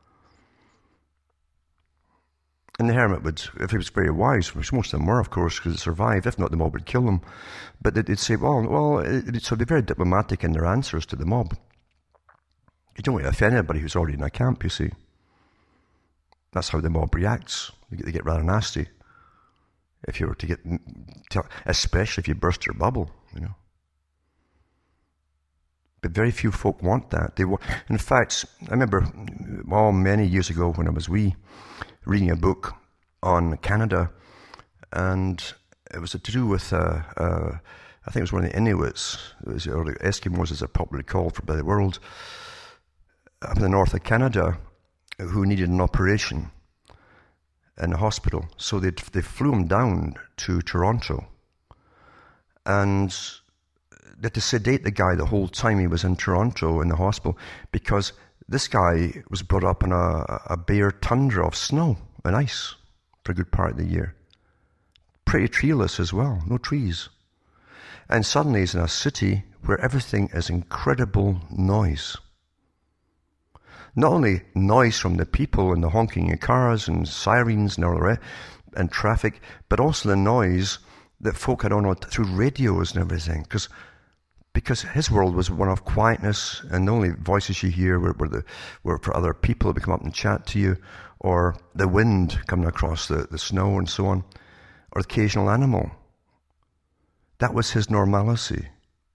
And the hermit would, if he was very wise, which most of them were, of course, because it survived. If not, the mob would kill them. But they'd say, well, well, it, so they'd be very diplomatic in their answers to the mob. You don't want to offend anybody who's already in a camp, you see. That's how the mob reacts. They get, they get rather nasty. If you were to get, especially if you burst your bubble, you know. But very few folk want that. They want, in fact, I remember, well, many years ago when I was wee, reading a book on Canada, and it was to do with, uh, uh, I think it was one of the Inuits, it was, or the Eskimos as they're popularly called by the world, up in the north of Canada, who needed an operation in a hospital. So they they flew them down to Toronto, and they had to sedate the guy the whole time he was in Toronto in the hospital, because this guy was brought up in a, a bare tundra of snow and ice for a good part of the year. Pretty treeless as well, no trees. And suddenly he's in a city where everything is incredible noise. Not only noise from the people and the honking of cars and sirens and all the rest, and traffic, but also the noise that folk had on through radios and everything. Because because his world was one of quietness, and the only voices you hear were, were, the, were for other people who would come up and chat to you, or the wind coming across the, the snow and so on, or the occasional animal. That was his normalcy.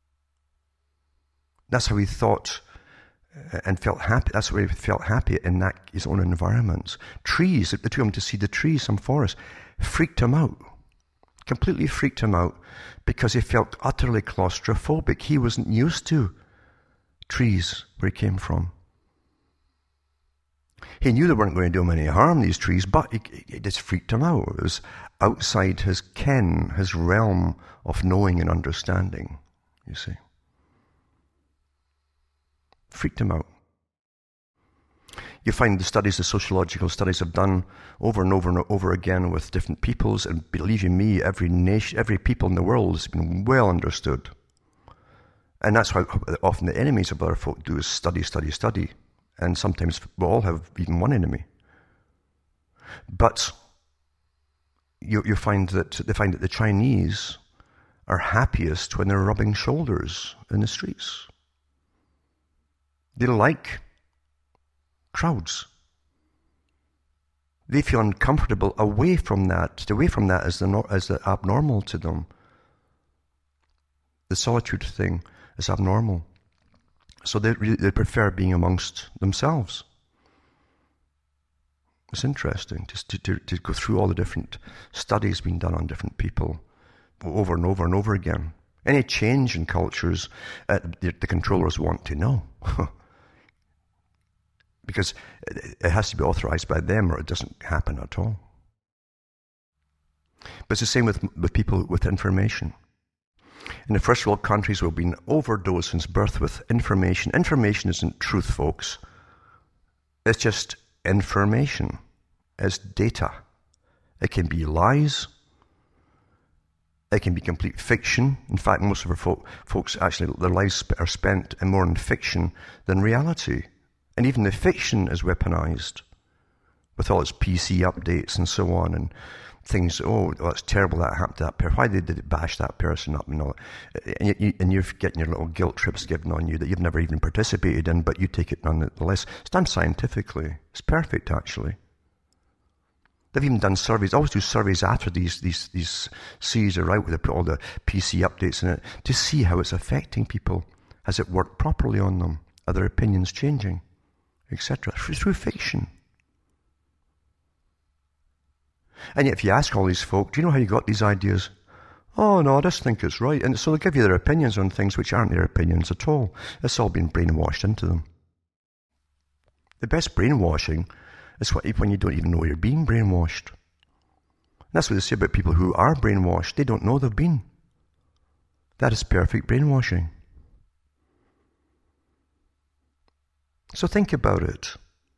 That's how he thought and felt happy. That's where he felt happy in that his own environments. Trees, it took him to see the trees, some forests, freaked him out. Completely freaked him out because he felt utterly claustrophobic. He wasn't used to trees where he came from. He knew they weren't going to do him any harm, these trees, but it, it just freaked him out. It was outside his ken, his realm of knowing and understanding, you see. Freaked him out. You find the studies, the sociological studies have done over and over and over again with different peoples, and believe you me, every nation, every people in the world has been well understood. And that's why often the enemies of other folk do is study, study, study. And sometimes we all have even one enemy. But you, you find that they find that the Chinese are happiest when they're rubbing shoulders in the streets. They like crowds. They feel uncomfortable away from that. Away from that as the as the abnormal to them. The solitude thing is abnormal. So they they prefer being amongst themselves. It's interesting just to, to, to go through all the different studies being done on different people over and over and over again. Any change in cultures, uh, the, the controllers want to know. Because it has to be authorized by them or it doesn't happen at all. But it's the same with, with people with information. In the first world countries, we've been overdosed since birth with information. Information isn't truth, folks. It's just information. It's data. It can be lies. It can be complete fiction. In fact, most of our folk, folks, actually, their lives are spent in more in fiction than reality. And even the fiction is weaponized with all its P C updates and so on, and things, oh, oh it's terrible that happened to that person. Why did it bash that person up and all that? And, you, and you're getting your little guilt trips given on you that you've never even participated in, but you take it nonetheless. It's done scientifically. It's perfect, actually. They've even done surveys. They always do surveys after these these these series are out, where they put all the P C updates in it, to see how it's affecting people. Has it worked properly on them? Are their opinions changing? Etc. Through fiction. And yet if you ask all these folk, do you know how you got these ideas? Oh no, I just think it's right. And so they'll give you their opinions on things which aren't their opinions at all. It's all been brainwashed into them. The best brainwashing is when you don't even know you're being brainwashed. And that's what they say about people who are brainwashed. They don't know they've been. That is perfect brainwashing. So think about it.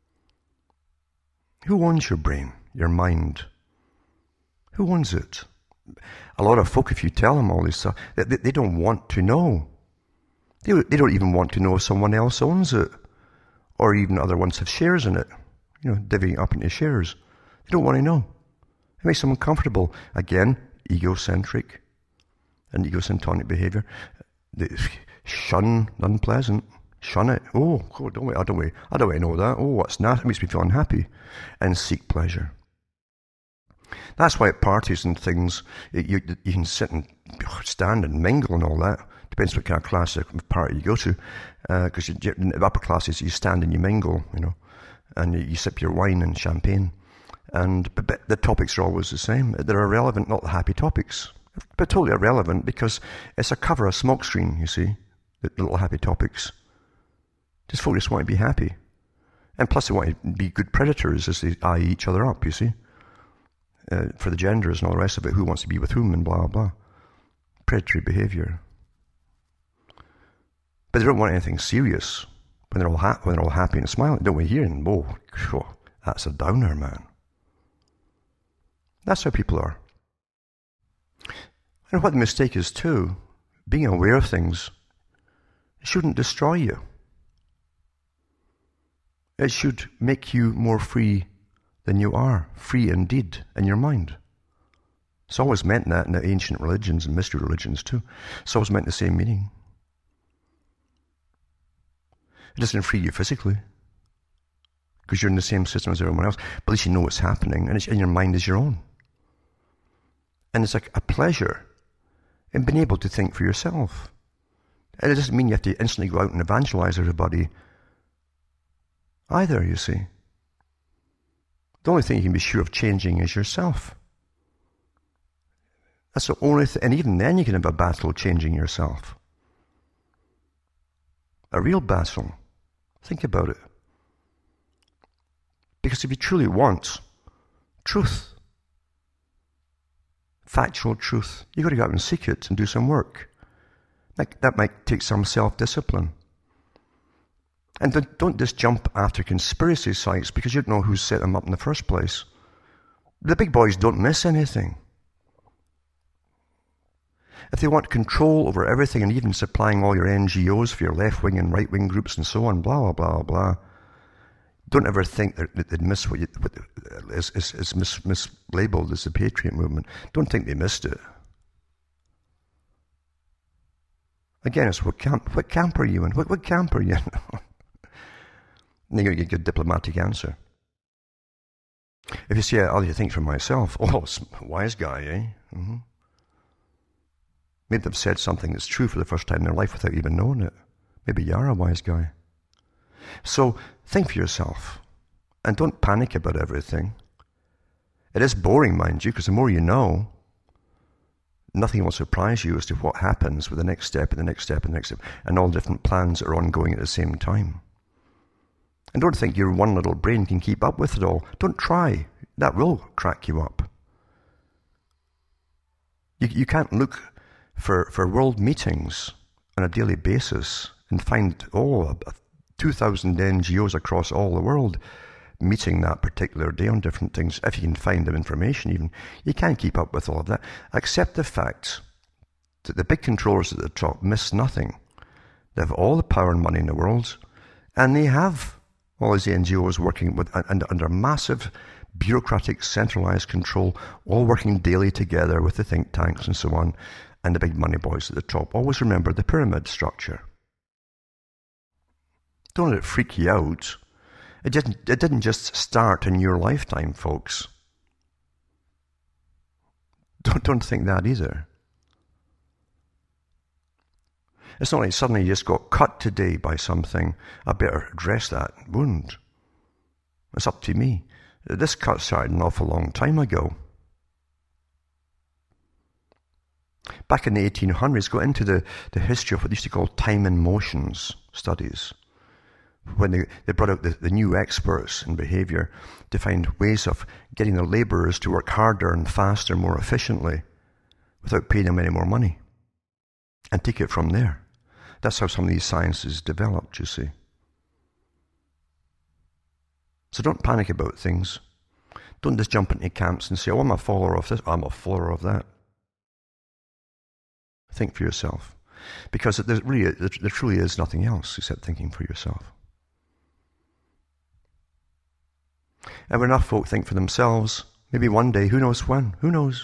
Who owns your brain, your mind? Who owns it? A lot of folk, if you tell them all this stuff, they, they don't want to know. They, they don't even want to know if someone else owns it, or even other ones have shares in it, you know, divvying up into shares. They don't want to know. It makes them uncomfortable. Again, egocentric and egocentric behavior. They shun the unpleasant. Shun it. Oh, God, don't wait, I don't wait. I don't want to know that. Oh, what's that? It makes me feel unhappy. And seek pleasure. That's why at parties and things, you, you can sit and stand and mingle and all that. Depends what kind of class or party you go to. Because uh, in the upper classes, you stand and you mingle, you know, and you, you sip your wine and champagne. And but, but the topics are always the same. They're irrelevant, not the happy topics. But totally irrelevant because it's a cover, a smokescreen, you see, the little happy topics. Just folk just want to be happy. And plus they want to be good predators as they eye each other up, you see. Uh, for the genders and all the rest of it, who wants to be with whom and blah, blah. Predatory behavior. But they don't want anything serious when they're all, ha- when they're all happy and smiling. Don't we hear them? Oh, that's a downer, man. That's how people are. And what the mistake is too, being aware of things, it shouldn't destroy you. It should make you more free than you are, free indeed in your mind. It's always meant that in the ancient religions and mystery religions too. It's always meant the same meaning. It doesn't free you physically, because you're in the same system as everyone else, but at least you know what's happening, and, it's, and your mind is your own. And it's like a pleasure in being able to think for yourself. And it doesn't mean you have to instantly go out and evangelize everybody either, you see. The only thing you can be sure of changing is yourself. That's the only thing, and even then you can have a battle changing yourself. A real battle. Think about it. Because if you truly want truth, factual truth, you've got to go out and seek it and do some work. That, that might take some self-discipline. And don't, don't just jump after conspiracy sites because you don't know who set them up in the first place. The big boys don't miss anything. If they want control over everything and even supplying all your N G Os for your left-wing and right-wing groups and so on, blah, blah, blah, blah, don't ever think that they'd miss what, you, what is, is, is mis, mislabeled as the Patriot movement. Don't think they missed it. Again, it's what camp, what camp are you in? What, what camp are you in? And you get a good diplomatic answer. If you say, I'll think for myself, oh, wise guy, eh? Mm-hmm. Maybe they've said something that's true for the first time in their life without even knowing it. Maybe you are a wise guy. So think for yourself and don't panic about everything. It is boring, mind you, because the more you know, nothing will surprise you as to what happens with the next step and the next step and the next step, and all different plans that are ongoing at the same time. And don't think your one little brain can keep up with it all. Don't try. That will crack you up. You, you can't look for, for world meetings on a daily basis and find, oh, two thousand N G Os across all the world meeting that particular day on different things. If you can find the information even, you can't keep up with all of that. Accept the fact that the big controllers at the top miss nothing. They have all the power and money in the world, and they have all these N G Os working with under, under massive bureaucratic centralized control, all working daily together with the think tanks and so on, and the big money boys at the top. Always remember the pyramid structure. Don't let it freak you out. It didn't, it didn't just start in your lifetime, folks. Don't, don't think that either. It's not like suddenly you just got cut today by something. I better address that wound. It's up to me. This cut started an awful long time ago. Back in the eighteen hundreds, go into the, the history of what they used to call time and motions studies. When they, they brought out the, the new experts in behavior to find ways of getting the laborers to work harder and faster, more efficiently, without paying them any more money. And take it from there. That's how some of these sciences developed, you see. So don't panic about things. Don't just jump into camps and say, oh, I'm a follower of this, I'm a follower of that. Think for yourself. Because there really, there truly is nothing else except thinking for yourself. And when enough folk think for themselves, maybe one day, who knows when, who knows?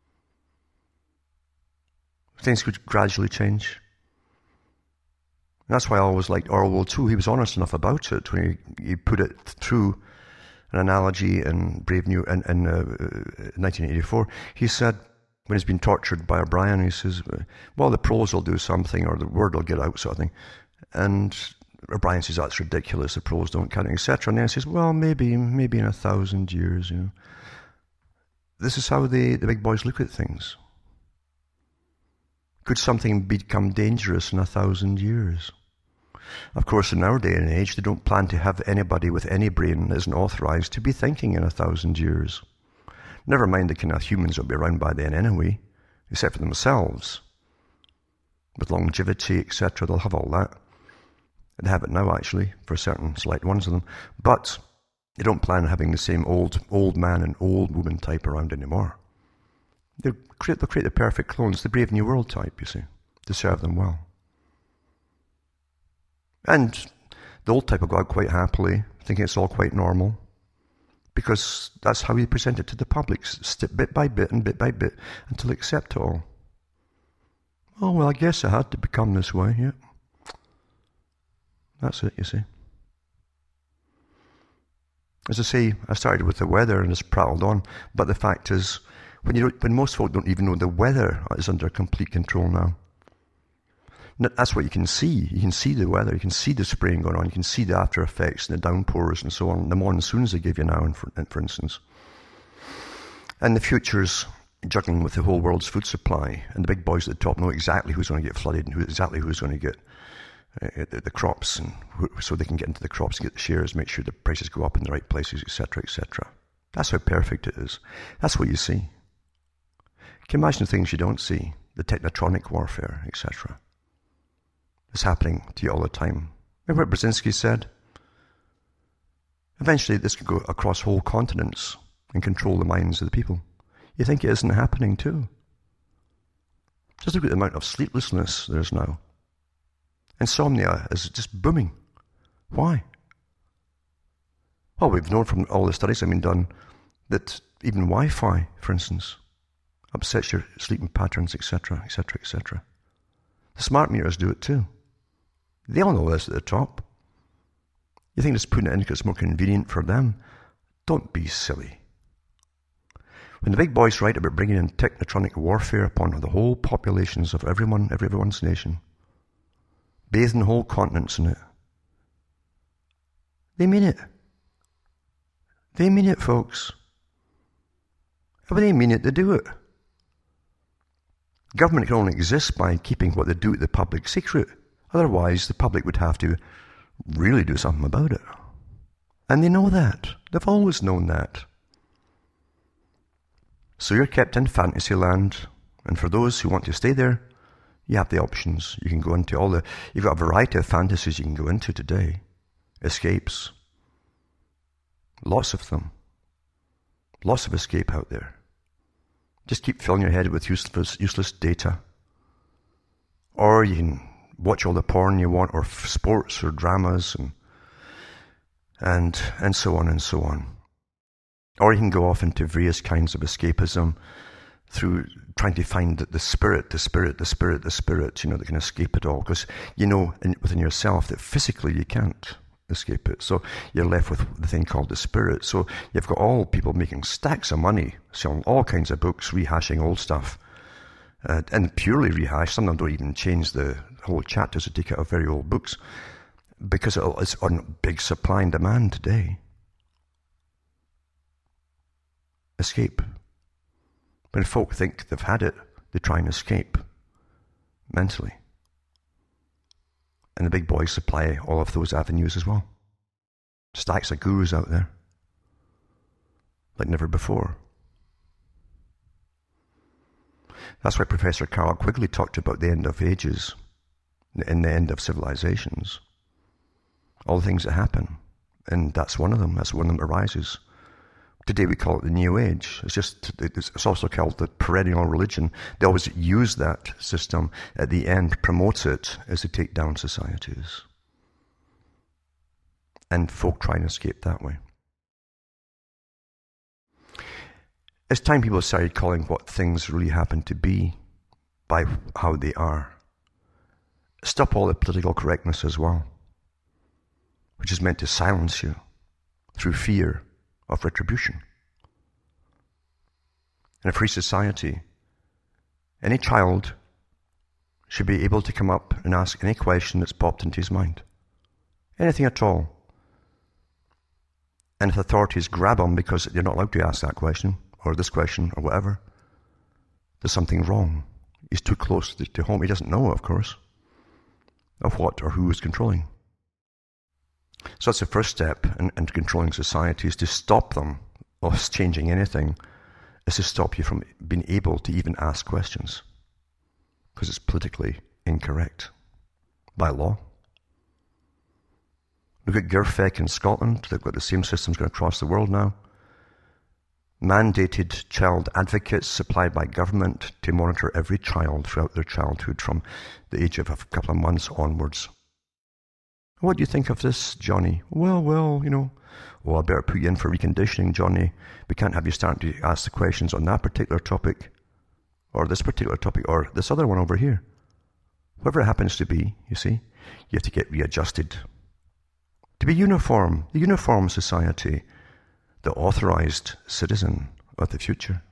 Things could gradually change. And that's why I always liked Orwell too. He was honest enough about it when he, he put it through an analogy in Brave New in, in uh, nineteen eighty-four. He said, when he's been tortured by O'Brien, he says, well, the prose will do something, or the word will get out, sort of thing. And O'Brien says, that's ridiculous, the pros don't count, et cetera. And then he says, well, maybe, maybe in a thousand years, you know. This is how the, the big boys look at things. Could something become dangerous in a thousand years? Of course, in our day and age, they don't plan to have anybody with any brain that isn't authorized to be thinking in a thousand years. Never mind the kind of humans that will be around by then anyway, except for themselves. With longevity, et cetera, they'll have all that. They have it now, actually, for certain select ones of them. But they don't plan on having the same old old man and old woman type around anymore. They'll create, they'll create the perfect clones, the Brave New World type, you see, to serve them well. And the old type will go out quite happily, thinking it's all quite normal, because that's how we present it to the public, bit by bit and bit by bit, until they accept it all. Oh, well, I guess it had to become this way, yeah. That's it, you see. As I say, I started with the weather and just prattled on, but the fact is, when you don't, when most folk don't even know the weather is under complete control now. That's what you can see. You can see the weather, you can see the spraying going on, you can see the after effects and the downpours and so on, the monsoons they give you now, for, for instance. And the future's juggling with the whole world's food supply, and the big boys at the top know exactly who's going to get flooded and who, exactly who's going to get uh, the, the crops, and who, so they can get into the crops and get the shares, make sure the prices go up in the right places, et cetera, et cetera. That's how perfect it is. That's what you see. You can imagine things you don't see, the technotronic warfare, et cetera. It's happening to you all the time. Remember what Brzezinski said? Eventually this could go across whole continents and control the minds of the people. You think it isn't happening too? Just look at the amount of sleeplessness there is now. Insomnia is just booming. Why? Well, we've known from all the studies that have been done that even Wi-Fi, for instance, upsets your sleeping patterns, et cetera, et cetera, et cetera. The smart meters do it too. They all know this at the top. You think just putting it in because it's more convenient for them? Don't be silly. When the big boys write about bringing in technotronic warfare upon the whole populations of everyone, everyone's nation, bathing whole continents in it, they mean it. They mean it, folks. If they mean it, they do it. Government can only exist by keeping what they do to the public secret. Otherwise, the public would have to really do something about it. And they know that. They've always known that. So you're kept in fantasy land, and for those who want to stay there, you have the options. You can go into all the, you've got a variety of fantasies you can go into today. Escapes. Lots of them. Lots of escape out there. Just keep filling your head with useless, useless data. Or you can watch all the porn you want, or sports, or dramas, and and and so on and so on. Or you can go off into various kinds of escapism through trying to find the spirit, the spirit, the spirit, the spirit, you know, that can escape it all. Because you know in, within yourself that physically you can't escape it. So you're left with the thing called the spirit. So you've got all people making stacks of money, selling all kinds of books, rehashing old stuff. Uh, and purely rehash. Some of them don't even change the whole chapters to take out of very old books, because it's on big supply and demand today. Escape. When folk think they've had it, they try and escape mentally. And the big boys supply all of those avenues as well. Stacks of gurus out there, like never before. That's why Professor Carroll Quigley talked about the end of ages, and the end of civilizations. All the things that happen. And that's one of them. That's one of them arises. Today we call it the New Age. It's just, it's also called the perennial religion. They always use that system at the end, promote it as they take down societies. And folk try and escape that way. It's time people started calling what things really happen to be by how they are. Stop all the political correctness as well, which is meant to silence you through fear of retribution. In a free society, any child should be able to come up and ask any question that's popped into his mind. Anything at all. And if authorities grab him because you're not allowed to ask that question, or this question, or whatever, there's something wrong. He's too close to home. He doesn't know, of course, of what or who is controlling. So that's the first step in, in controlling society, is to stop them of changing anything, is to stop you from being able to even ask questions, because it's politically incorrect by law. Look at Girfec in Scotland. They've got the same systems going across the world now. Mandated child advocates supplied by government to monitor every child throughout their childhood from the age of a couple of months onwards. What do you think of this, Johnny? Well, well, you know, oh, I better put you in for reconditioning, Johnny. We can't have you start to ask the questions on that particular topic, or this particular topic, or this other one over here. Whatever it happens to be, you see, you have to get readjusted. To be uniform, the uniform society, the authorized citizen of the future.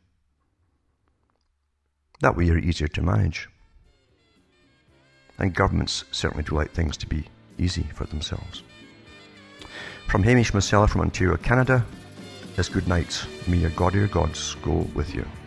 That way you're easier to manage. And governments certainly do like things to be easy for themselves. From Hamish Masella from Ontario, Canada, it's good night. May your God or your gods go with you.